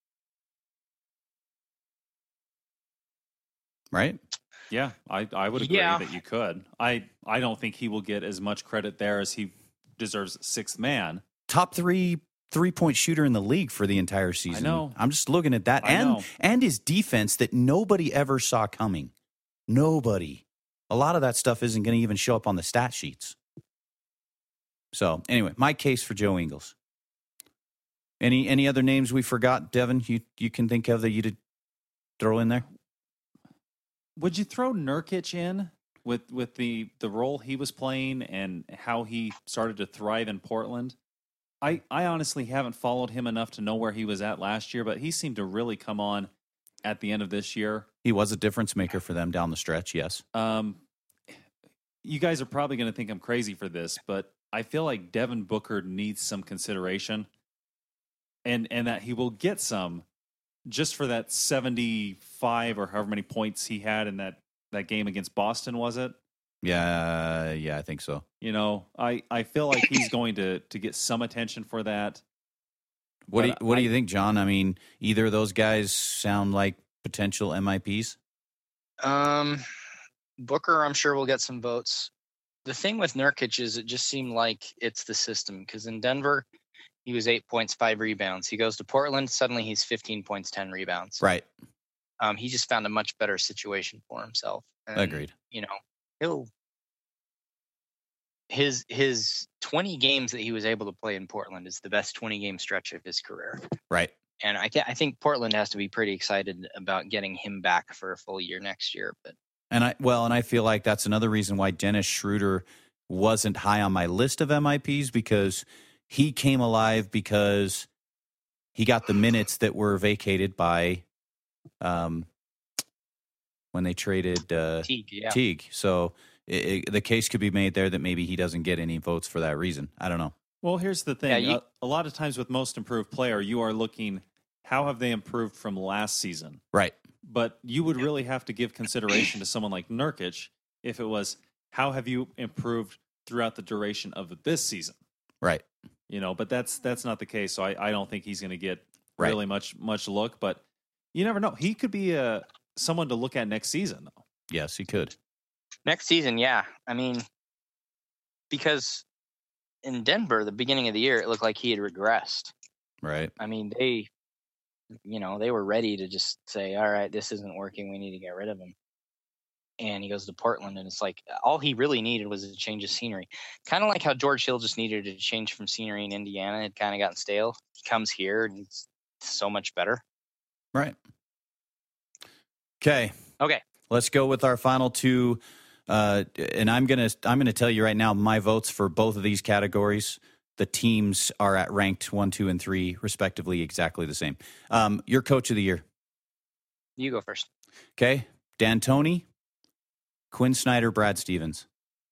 Right? Yeah, I would agree that you could. I don't think he will get as much credit there as he deserves sixth man. Top 3 3-point shooter in the league for the entire season. I know. I'm just looking at that. And his defense that nobody ever saw coming. Nobody. A lot of that stuff isn't going to even show up on the stat sheets. So, anyway, my case for Joe Ingles. Any other names we forgot, Devin, you can think of that you'd throw in there? Would you throw Nurkic in with the role he was playing and how he started to thrive in Portland? I honestly haven't followed him enough to know where he was at last year, but he seemed to really come on at the end of this year. He was a difference maker for them down the stretch, yes. You guys are probably going to think I'm crazy for this, but I feel like Devin Booker needs some consideration and that he will get some just for that 75 or however many points he had in that game against Boston, was it? Yeah, I think so. You know, I feel like he's going to get some attention for that. What do you think, John? I mean, either of those guys sound like potential MIPs? Booker, I'm sure will get some votes. The thing with Nurkic is it just seemed like it's the system, because in Denver, he was 8 points, 5 rebounds. He goes to Portland, suddenly he's 15 points, 10 rebounds. Right. He just found a much better situation for himself. And, Agreed. His 20 games that he was able to play in Portland is the best 20-game stretch of his career. Right. And I think Portland has to be pretty excited about getting him back for a full year next year. And I feel like that's another reason why Dennis Schroeder wasn't high on my list of MIPs, because he came alive because he got the minutes that were vacated by when they traded Teague. So the case could be made there that maybe he doesn't get any votes for that reason. I don't know. Well, here's the thing. A lot of times with most improved player, you are looking, how have they improved from last season? Right. But you would really have to give consideration to someone like Nurkic if it was, how have you improved throughout the duration of this season? Right. But that's not the case. So I don't think he's going to get really much look. But you never know. He could be someone to look at next season, though. Yes, he could. Next season, yeah. I mean, because in Denver, the beginning of the year, it looked like he had regressed. Right. I mean, they were ready to just say, all right, this isn't working. We need to get rid of him. And he goes to Portland, and it's like all he really needed was a change of scenery. Kind of like how George Hill just needed a change from scenery in Indiana. It had kind of gotten stale. He comes here, and it's so much better. Right. Okay. Let's go with our final two. And I'm gonna tell you right now, my votes for both of these categories, the teams are at ranked 1, 2, and 3, respectively, exactly the same. Your coach of the year. You go first. Okay. D'Antoni, Quinn Snyder, Brad Stevens.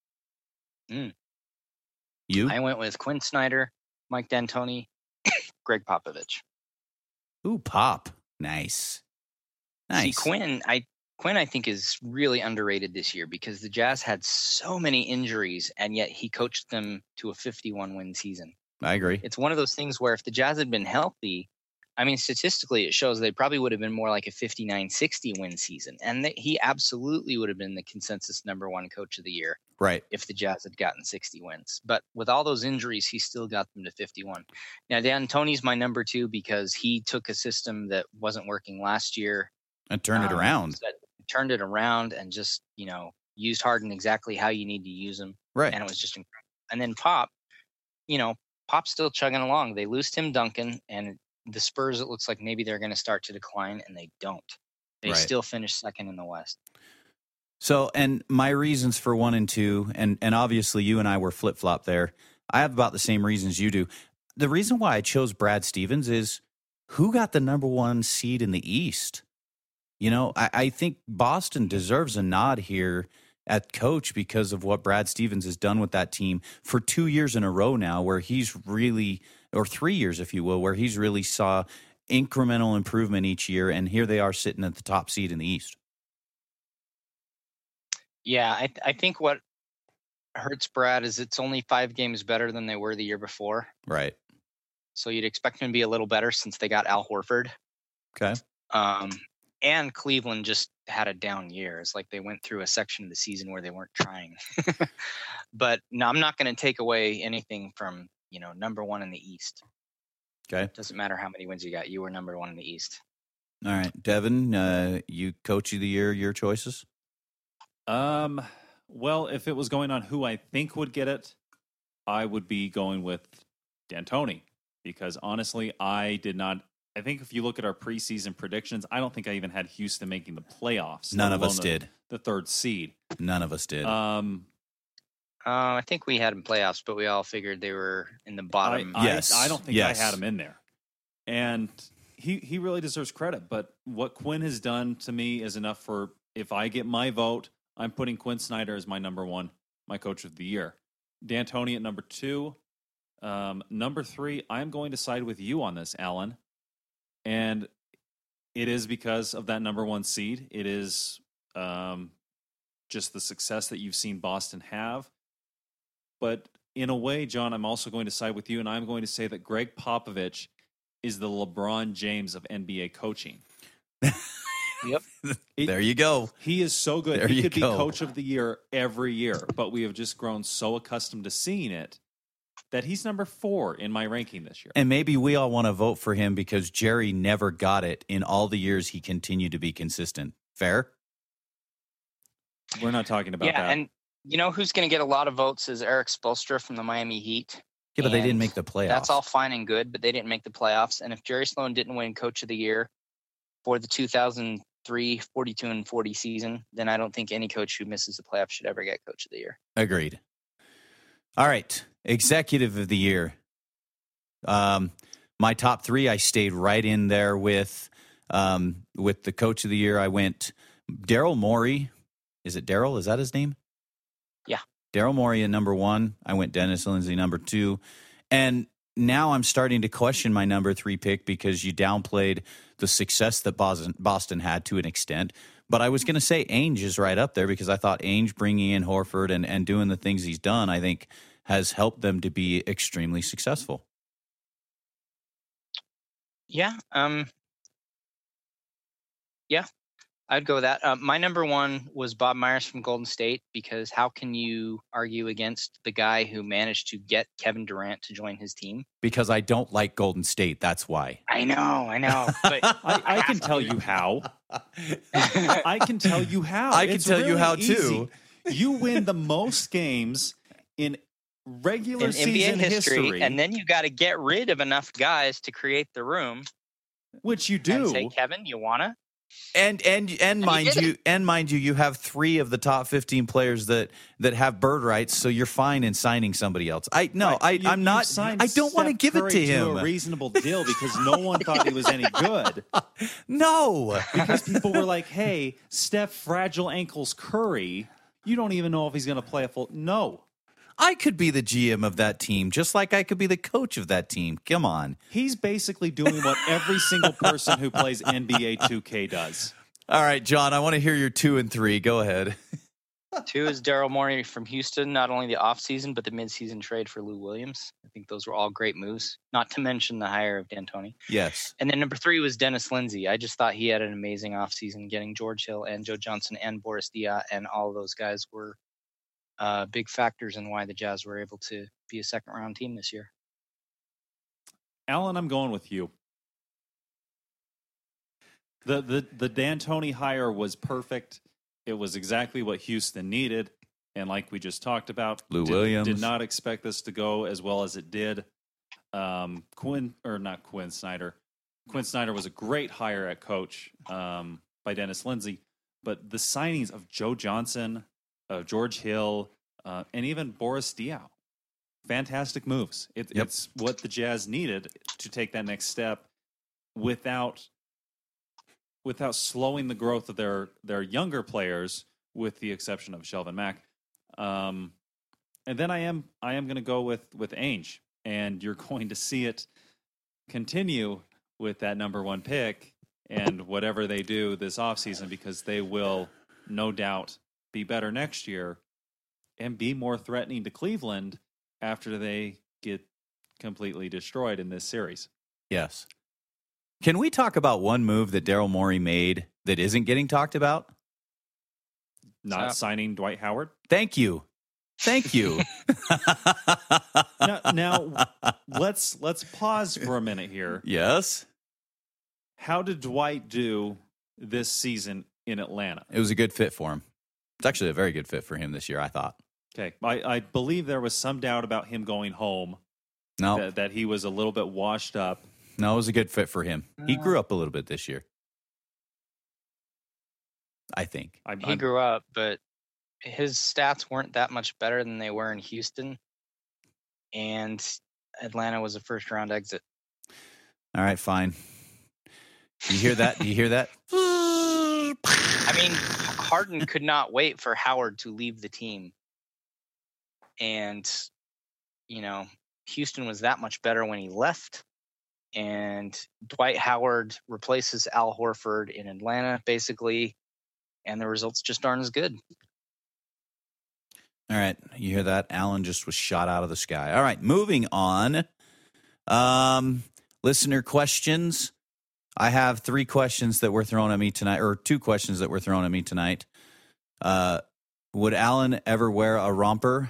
You? I went with Quinn Snyder, Mike D'Antoni, Greg Popovich. Ooh, Pop. Nice. See, Quinn, I think is really underrated this year because the Jazz had so many injuries, and yet he coached them to a 51-win season. I agree. It's one of those things where if the Jazz had been healthy, I mean, statistically, it shows they probably would have been more like a 59-60 win season. And he absolutely would have been the consensus #1 coach of the year. Right. If the Jazz had gotten 60 wins. But with all those injuries, he still got them to 51. Now, D'Antoni's my #2 because he took a system that wasn't working last year. And turned it around. Turned it around and just, used Harden exactly how you need to use him. Right. And it was just incredible. And then Pop's still chugging along. They lose Tim Duncan, and the Spurs, it looks like maybe they're going to start to decline, and they don't. They still finish second in the West. So, and my reasons for 1 and 2, and obviously you and I were flip-flop there. I have about the same reasons you do. The reason why I chose Brad Stevens is who got the #1 seed in the East? I think Boston deserves a nod here at coach because of what Brad Stevens has done with that team for 2 years in a row now, where he's really, or 3 years, if you will, where he's really saw incremental improvement each year. And here they are sitting at the top seed in the East. Yeah, I think what hurts Brad is it's only 5 games better than they were the year before. Right. So you'd expect him to be a little better since they got Al Horford. Okay. And Cleveland just had a down year. It's like they went through a section of the season where they weren't trying. But no, I'm not going to take away anything from, #1 in the East. Okay. Doesn't matter how many wins you got. You were #1 in the East. All right. Devin, you coach of the year, your choices? Well, if it was going on who I think would get it, I would be going with D'Antoni because honestly, I think if you look at our preseason predictions, I don't think I even had Houston making the playoffs. None of us did. The 3rd seed. None of us did. I think we had them playoffs, but we all figured they were in the bottom. Yes. I don't think I had them in there. And he really deserves credit. But what Quinn has done to me is enough for, if I get my vote, I'm putting Quinn Snyder as my #1, my coach of the year. D'Antoni at #2. #3, I'm going to side with you on this, Alan. And it is because of that #1 seed. It is just the success that you've seen Boston have. But in a way, John, I'm also going to side with you, and I'm going to say that Greg Popovich is the LeBron James of NBA coaching. Yep. There you go. He is so good. There He you could be go. coach of the year every year, but we have just grown so accustomed to seeing it that he's number 4 in my ranking this year. And maybe we all want to vote for him because Jerry never got it in all the years he continued to be consistent. Fair? We're not talking about that. And you know who's going to get a lot of votes is Eric Spoelstra from the Miami Heat. Yeah, but they didn't And make the playoffs. That's all fine and good, but they didn't make the playoffs. And if Jerry Sloan didn't win Coach of the Year for the 2003 42-40 season, then I don't think any coach who misses the playoffs should ever get Coach of the Year. Agreed. All right. Executive of the Year. My top 3, I stayed right in there with the Coach of the Year. I went Daryl Morey. Is it Daryl? Is that his name? Yeah. Daryl Morey at number 1. I went Dennis Lindsay number 2. And now I'm starting to question my number 3 pick because you downplayed the success that Boston had to an extent. But I was going to say Ainge is right up there because I thought Ainge bringing in Horford and doing the things he's done, I think, has helped them to be extremely successful. Yeah. Yeah, I'd go with that. My number 1 was Bob Myers from Golden State because how can you argue against the guy who managed to get Kevin Durant to join his team? Because I don't like Golden State. That's why. I know. But I can tell you how. I can tell you how. I can It's tell you really how, easy. too. You win the most games in regular in season NBA history, and then you got to get rid of enough guys to create the room. which you And do. say, Kevin, you wanna? And mind you, you have 3 of the top 15 players that have bird rights, so you're fine in signing somebody else. I'm not. I don't want to give it to him. A reasonable deal because no one thought he was any good. No, Because people were like, "Hey, Steph, fragile ankles, Curry. You don't even know if he's going to play a full." No, I could be the GM of that team, just like I could be the coach of that team. Come on. he's basically doing what every single person who plays NBA 2K does. All right, John, I want to hear your 2 and 3. Go ahead. 2 is Daryl Morey from Houston. Not only the offseason, but the midseason trade for Lou Williams. I think those were all great moves. Not to mention the hire of D'Antoni. Yes. And then number 3 was Dennis Lindsay. I just thought he had an amazing offseason, getting George Hill and Joe Johnson and Boris Diaw, and all of those guys were big factors in why the Jazz were able to be a second-round team this year. Alan, I'm going with you. The D'Antoni hire was perfect. It was exactly what Houston needed, and like we just talked about, Lou Williams did not expect this to go as well as it did. Quinn Snyder. Quinn Snyder was a great hire at coach by Dennis Lindsay, but the signings of Joe Johnson, of George Hill, and even Boris Diaw, fantastic moves. It's what the Jazz needed to take that next step without slowing the growth of their younger players, with the exception of Shelvin Mack. And then I am going to go with Ainge, and you're going to see it continue with that number 1 pick and whatever they do this offseason, because they will no doubt be better next year and be more threatening to Cleveland after they get completely destroyed in this series. Yes. Can we talk about one move that Daryl Morey made that isn't getting talked about? Not signing Dwight Howard? Thank you. Now let's pause for a minute here. Yes. How did Dwight do this season in Atlanta? It was a good fit for him. It's actually a very good fit for him this year, I thought. Okay. I believe there was some doubt about him going home. No. That he was a little bit washed up. No, it was a good fit for him. He grew up a little bit this year, I think. He grew up, but his stats weren't that much better than they were in Houston, and Atlanta was a first-round exit. All right, fine. Do you hear that? I mean, Harden could not wait for Howard to leave the team. And, Houston was that much better when he left. And Dwight Howard replaces Al Horford in Atlanta, basically. And the results just aren't as good. All right. You hear that? Allen just was shot out of the sky. All right. Moving on. Listener questions. I have 3 questions that were thrown at me tonight, or 2 questions that were thrown at me tonight. Would Alan ever wear a romper?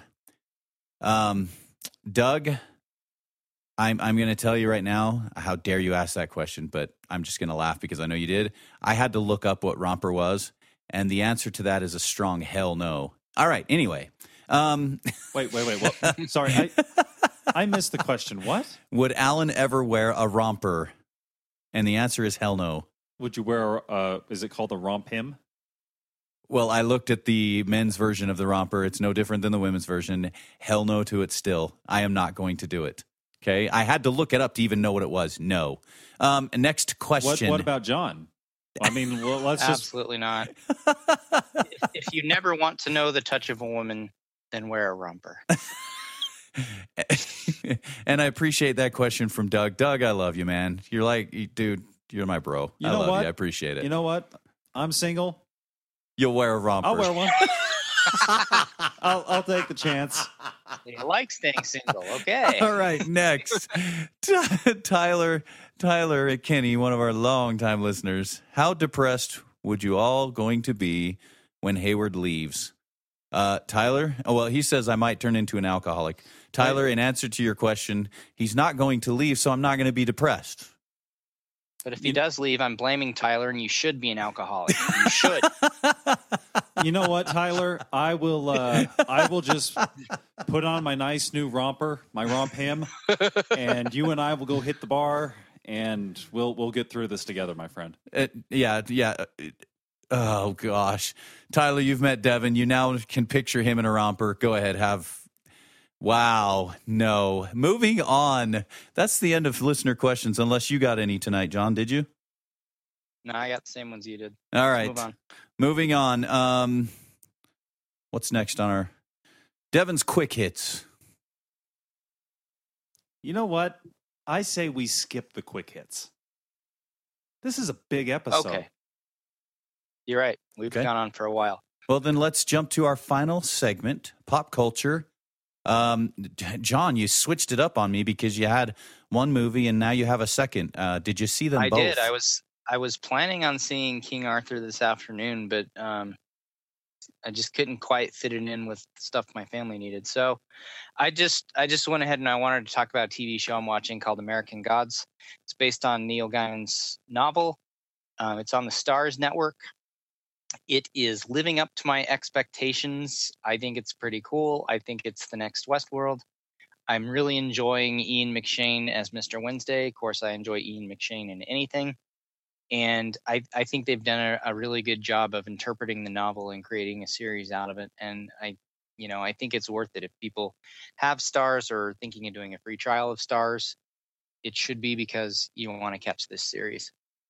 Doug, I'm going to tell you right now, how dare you ask that question, but I'm just going to laugh because I know you did. I had to look up what romper was, and the answer to that is a strong hell no. All right, anyway. Wait. What? Sorry, I missed the question. What? Would Alan ever wear a romper? And the answer is hell no. Would you wear, is it called a romp him? Well, I looked at the men's version of the romper. It's no different than the women's version. Hell no to it still. I am not going to do it. Okay? I had to look it up to even know what it was. No. Next question. What about John? I mean, well, let's Absolutely not. If you never want to know the touch of a woman, then wear a romper. And I appreciate that question from Doug. Doug, I love you, man. You're like, dude, you're my bro. You I know love what? you. I appreciate it. You know what? I'm single. You'll wear a romper. I'll wear one. I'll take the chance. You like staying single. Okay. All right, next. Tyler Kenny, one of our longtime listeners. How depressed would you all going to be when Hayward leaves? Tyler? Oh, well, he says I might turn into an alcoholic. Tyler, in answer to your question, he's not going to leave, so I'm not going to be depressed. But if he does leave, I'm blaming Tyler, and you should be an alcoholic. You should. You know what, Tyler? I will just put on my nice new romper, my romp him, and you and I will go hit the bar, and we'll get through this together, my friend. Yeah. Oh, gosh. Tyler, you've met Devin. You now can picture him in a romper. Go ahead, Wow. No. Moving on. That's the end of listener questions, unless you got any tonight, John. Did you? No, I got the same ones you did. All right. Move on. Moving on. What's next on our Devin's quick hits? You know what? I say we skip the quick hits. This is a big episode. Okay. You're right. We've gone on for a while. Well, then let's jump to our final segment, pop culture. John, you switched it up on me because you had one movie and now you have a second. Did you see them both? I did. I was planning on seeing King Arthur this afternoon, but I just couldn't quite fit it in with stuff my family needed. So I just went ahead and I wanted to talk about a TV show I'm watching called American Gods. It's based on Neil Gaiman's novel. It's on the Starz Network. It is living up to my expectations. I think it's pretty cool. I think it's the next Westworld. I'm really enjoying Ian McShane as Mr. Wednesday. Of course, I enjoy Ian McShane in anything. And I think they've done a really good job of interpreting the novel and creating a series out of it. And I think it's worth it. If people have Starz or thinking of doing a free trial of Starz, it should be because you want to catch this series.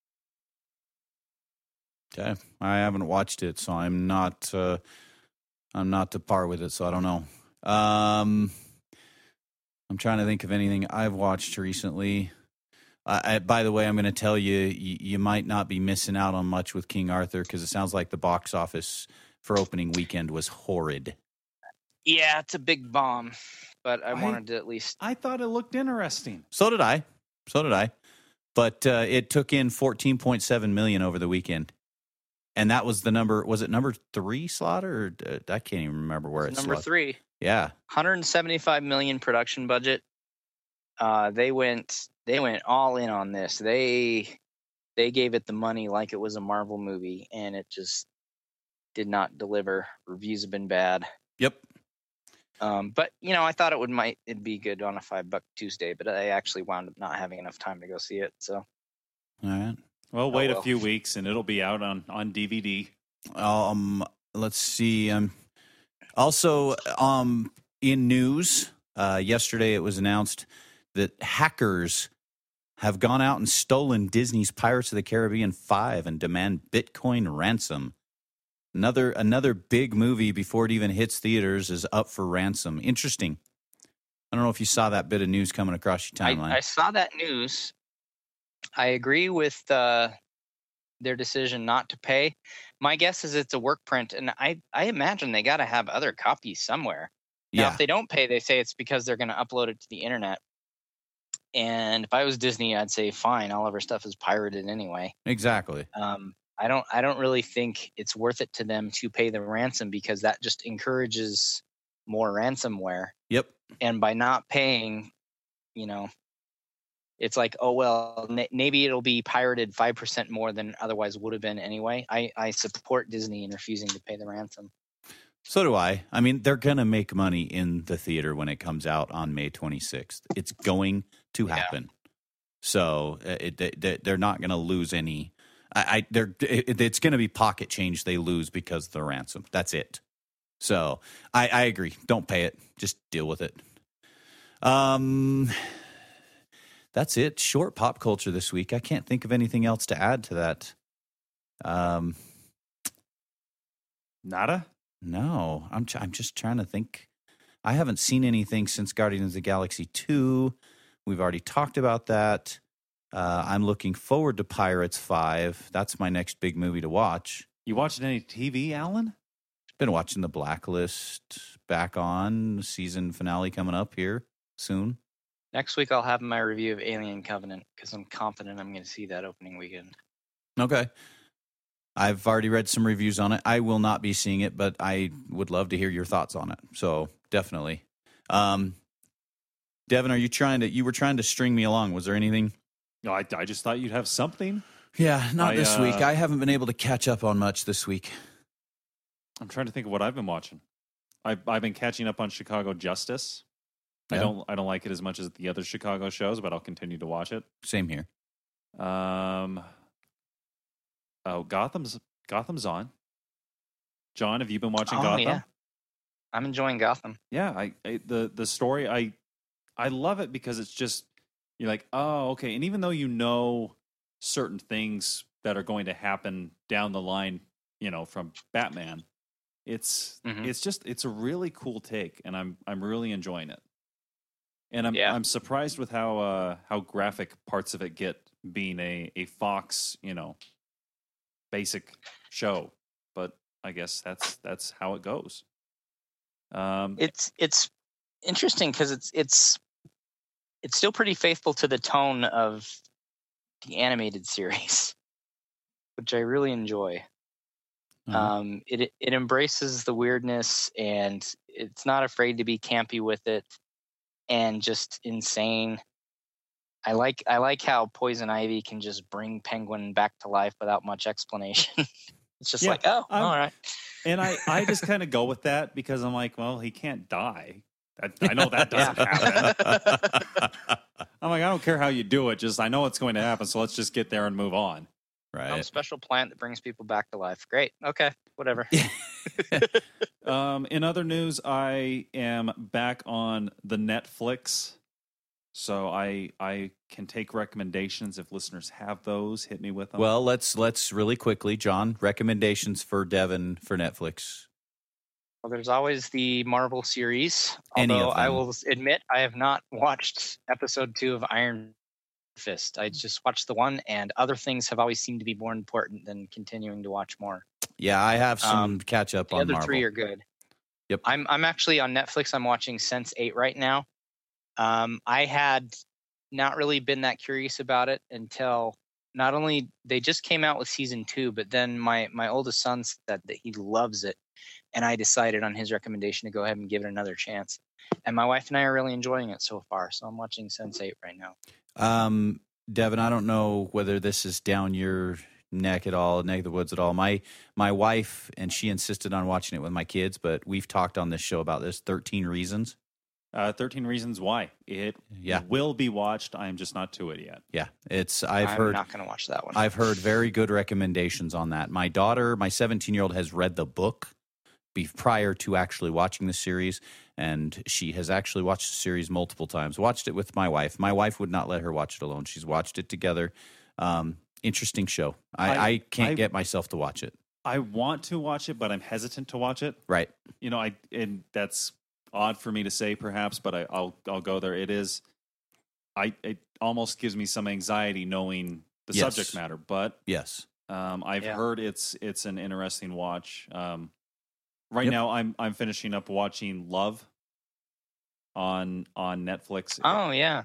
Okay, I haven't watched it, so I'm not to par with it, so I don't know. I'm trying to think of anything I've watched recently. By the way, I'm going to tell you, you might not be missing out on much with King Arthur because it sounds like the box office for opening weekend was horrid. Yeah, it's a big bomb, but I wanted to at least. I thought it looked interesting. So did I. But it took in $14.7 million over the weekend. And that was the number. Was it number 3 slot or I can't even remember where it's number 3. Yeah, $175 million production budget. They went all in on this. They gave it the money like it was a Marvel movie, and it just did not deliver. Reviews have been bad. Yep. But I thought it'd be good on a $5 Tuesday, but I actually wound up not having enough time to go see it. So. All right. Well, wait a few weeks and it'll be out on DVD. Let's see. Also, in news, yesterday it was announced that hackers have gone out and stolen Disney's Pirates of the Caribbean 5 and demand Bitcoin ransom. Another big movie before it even hits theaters is up for ransom. Interesting. I don't know if you saw that bit of news coming across your timeline. I saw that news. I agree with their decision not to pay. My guess is it's a work print, and I imagine they got to have other copies somewhere. Now, if they don't pay, they say it's because they're going to upload it to the internet. And if I was Disney, I'd say fine. All of our stuff is pirated anyway. Exactly. I don't really think it's worth it to them to pay the ransom, because that just encourages more ransomware. Yep. And by not paying, it's like, oh well, maybe it'll be pirated 5% more than otherwise would have been anyway. I support Disney in refusing to pay the ransom. So do I. I mean, they're going to make money in the theater when it comes out on May 26th. It's going to happen. So they're not going to lose any. It's going to be pocket change they lose because of the ransom. That's it. So I agree. Don't pay it. Just deal with it. That's it. Short pop culture this week. I can't think of anything else to add to that. Nada? No, I'm just trying to think. I haven't seen anything since Guardians of the Galaxy 2. We've already talked about that. I'm looking forward to Pirates 5. That's my next big movie to watch. You watching any TV, Alan? Been watching The Blacklist back on. Season finale coming up here soon. Next week I'll have my review of Alien Covenant, because I'm confident I'm going to see that opening weekend. Okay. I've already read some reviews on it. I will not be seeing it, but I would love to hear your thoughts on it. So definitely. Devin, you were trying to string me along. Was there anything? No, I just thought you'd have something. Yeah, not this week. I haven't been able to catch up on much this week. I'm trying to think of what I've been watching. I've been catching up on Chicago Justice. Yeah. I don't like it as much as the other Chicago shows, but I'll continue to watch it. Same here. Gotham's on. John, have you been watching Gotham? Yeah. I'm enjoying Gotham. Yeah, the story I love it because it's just you're like, oh, okay. And even though you know certain things that are going to happen down the line, from Batman, it's a really cool take, and I'm really enjoying it. And I'm surprised with how graphic parts of it get, being a Fox, basic show. But I guess that's how it goes. It's interesting because it's still pretty faithful to the tone of the animated series, which I really enjoy. Mm-hmm. It embraces the weirdness, and it's not afraid to be campy with it and just insane. I like how Poison Ivy can just bring Penguin back to life without much explanation. It's just all right. And I just kind of go with that because I'm like, well, he can't die. I know that doesn't happen. I'm like, I don't care how you do it. Just I know it's going to happen, so let's just get there and move on. Right. I'm a special plant that brings people back to life. Great. Okay. Whatever. In other news, I am back on the Netflix. So I can take recommendations if listeners have those. Hit me with them. Well, let's really quickly, John, recommendations for Devin for Netflix. Well, there's always the Marvel series. Any Although of them. I will admit I have not watched episode 2 of Iron Fist. I just watched the one, and other things have always seemed to be more important than continuing to watch more. Yeah, I have some catch up on Marvel. The other Marvel. 3 are good. Yep. I'm actually on Netflix. I'm watching Sense8 right now. I had not really been that curious about it until not only they just came out with season 2, but then my oldest son said that he loves it, and I decided on his recommendation to go ahead and give it another chance. And my wife and I are really enjoying it so far. So I'm watching Sense8 right now. Devin, I don't know whether this is down your neck at all, neck of the woods at all. My wife, and she insisted on watching it with my kids, but we've talked on this show about this, 13 Reasons. 13 Reasons Why. It will be watched. I am just not to it yet. Yeah, I'm not going to watch that one. I've heard very good recommendations on that. My daughter, my 17-year-old, has read the book prior to actually watching the series, and she has actually watched the series multiple times. Watched it with my wife. My wife would not let her watch it alone. She's watched it together. Interesting show. I can't get myself to watch it. I want to watch it, but I'm hesitant to watch it. Right. And that's odd for me to say, perhaps, but I'll go there. It is. It almost gives me some anxiety knowing the subject matter, but yes, I've heard it's an interesting watch. Right now, I'm finishing up watching Love on Netflix. Oh yeah,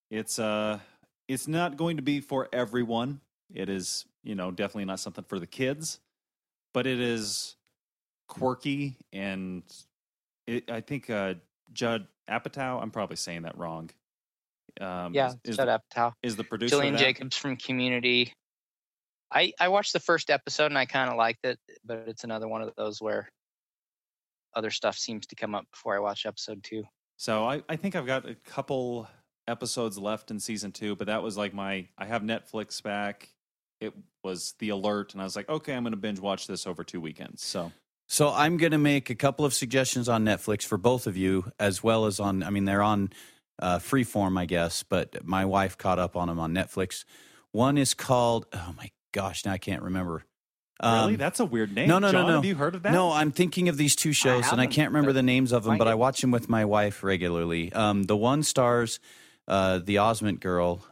It's not going to be for everyone. It is, definitely not something for the kids, but it is quirky, and I think Judd Apatow, I'm probably saying that wrong. Judd Apatow is the producer. Jillian Jacobs from Community. I watched the first episode and I kind of liked it, but it's another one of those where other stuff seems to come up before I watch episode 2. So I think I've got a couple episodes left in season 2, but that was like I have Netflix back. It was the alert, and I was like, okay, I'm going to binge watch this over 2 weekends. So I'm going to make a couple of suggestions on Netflix for both of you, as well as they're on Freeform, I guess, but my wife caught up on them on Netflix. One is called, oh my gosh, now I can't remember. Really? That's a weird name. No. John, have you heard of that? No, I'm thinking of these two shows, and I can't remember the names of them, but I watch them with my wife regularly. The one stars the Osment girl,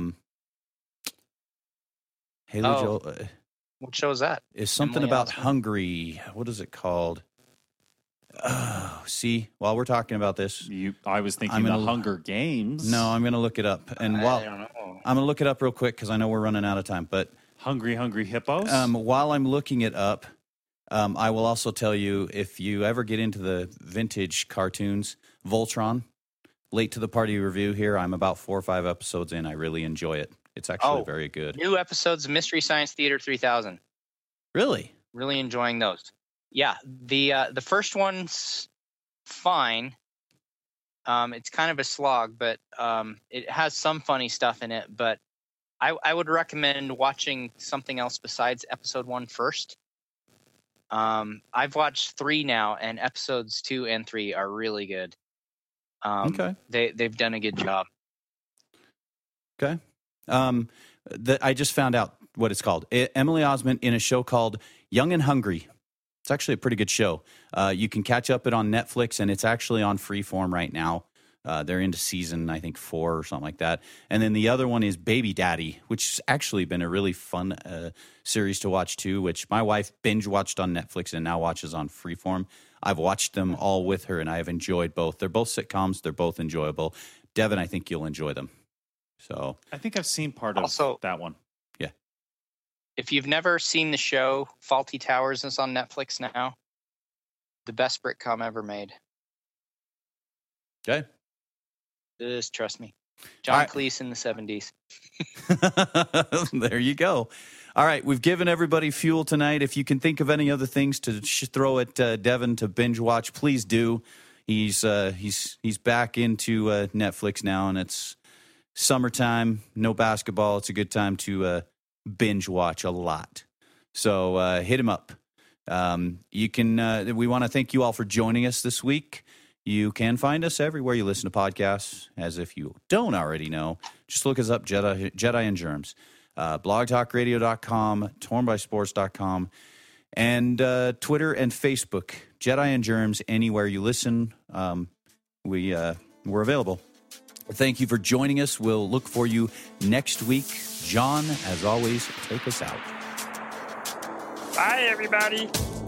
Haley Joel. What show is that? Is something Emily about Osment. Hungry. What is it called? Oh, see, while we're talking about this, I was thinking the Hunger Games. No, I'm going to look it up, and I don't know. I'm going to look it up real quick because I know we're running out of time. But Hungry Hippos. While I'm looking it up, I will also tell you, if you ever get into the vintage cartoons, Voltron. Late to the party review here. I'm about 4 or 5 episodes in. I really enjoy it. It's actually very good. New episodes of Mystery Science Theater 3000. Really? Really enjoying those. Yeah, the first one's fine. It's kind of a slog, but it has some funny stuff in it. But I would recommend watching something else besides episode 1 first. I've watched 3 now, and episodes 2 and 3 are really good. Okay. They've done a good job. Okay. I just found out what it's called. Emily Osment in a show called Young and Hungry. It's actually a pretty good show. You can catch up it on Netflix, and it's actually on Freeform right now. They're into season, I think, 4 or something like that. And then the other one is Baby Daddy, which has actually been a really fun series to watch too, which my wife binge watched on Netflix and now watches on Freeform. I've watched them all with her, and I have enjoyed both. They're both sitcoms. They're both enjoyable. Devin, I think you'll enjoy them. So I think I've seen part of that one. Yeah. If you've never seen the show, Faulty Towers is on Netflix now. The best Britcom ever made. Okay. Just trust me. John Cleese in the 70s. There you go. All right, we've given everybody fuel tonight. If you can think of any other things to throw at Devin to binge watch, please do. He's back into Netflix now, and it's summertime, no basketball. It's a good time to binge watch a lot. So hit him up. You can. We want to thank you all for joining us this week. You can find us everywhere you listen to podcasts. As if you don't already know, just look us up, Jedi and Germs. blogtalkradio.com, tornbysports.com, and Twitter and Facebook, Jedi and Germs. Anywhere you listen, we're available. Thank you for joining us. We'll look for you next week. John, as always, take us out. Bye, everybody.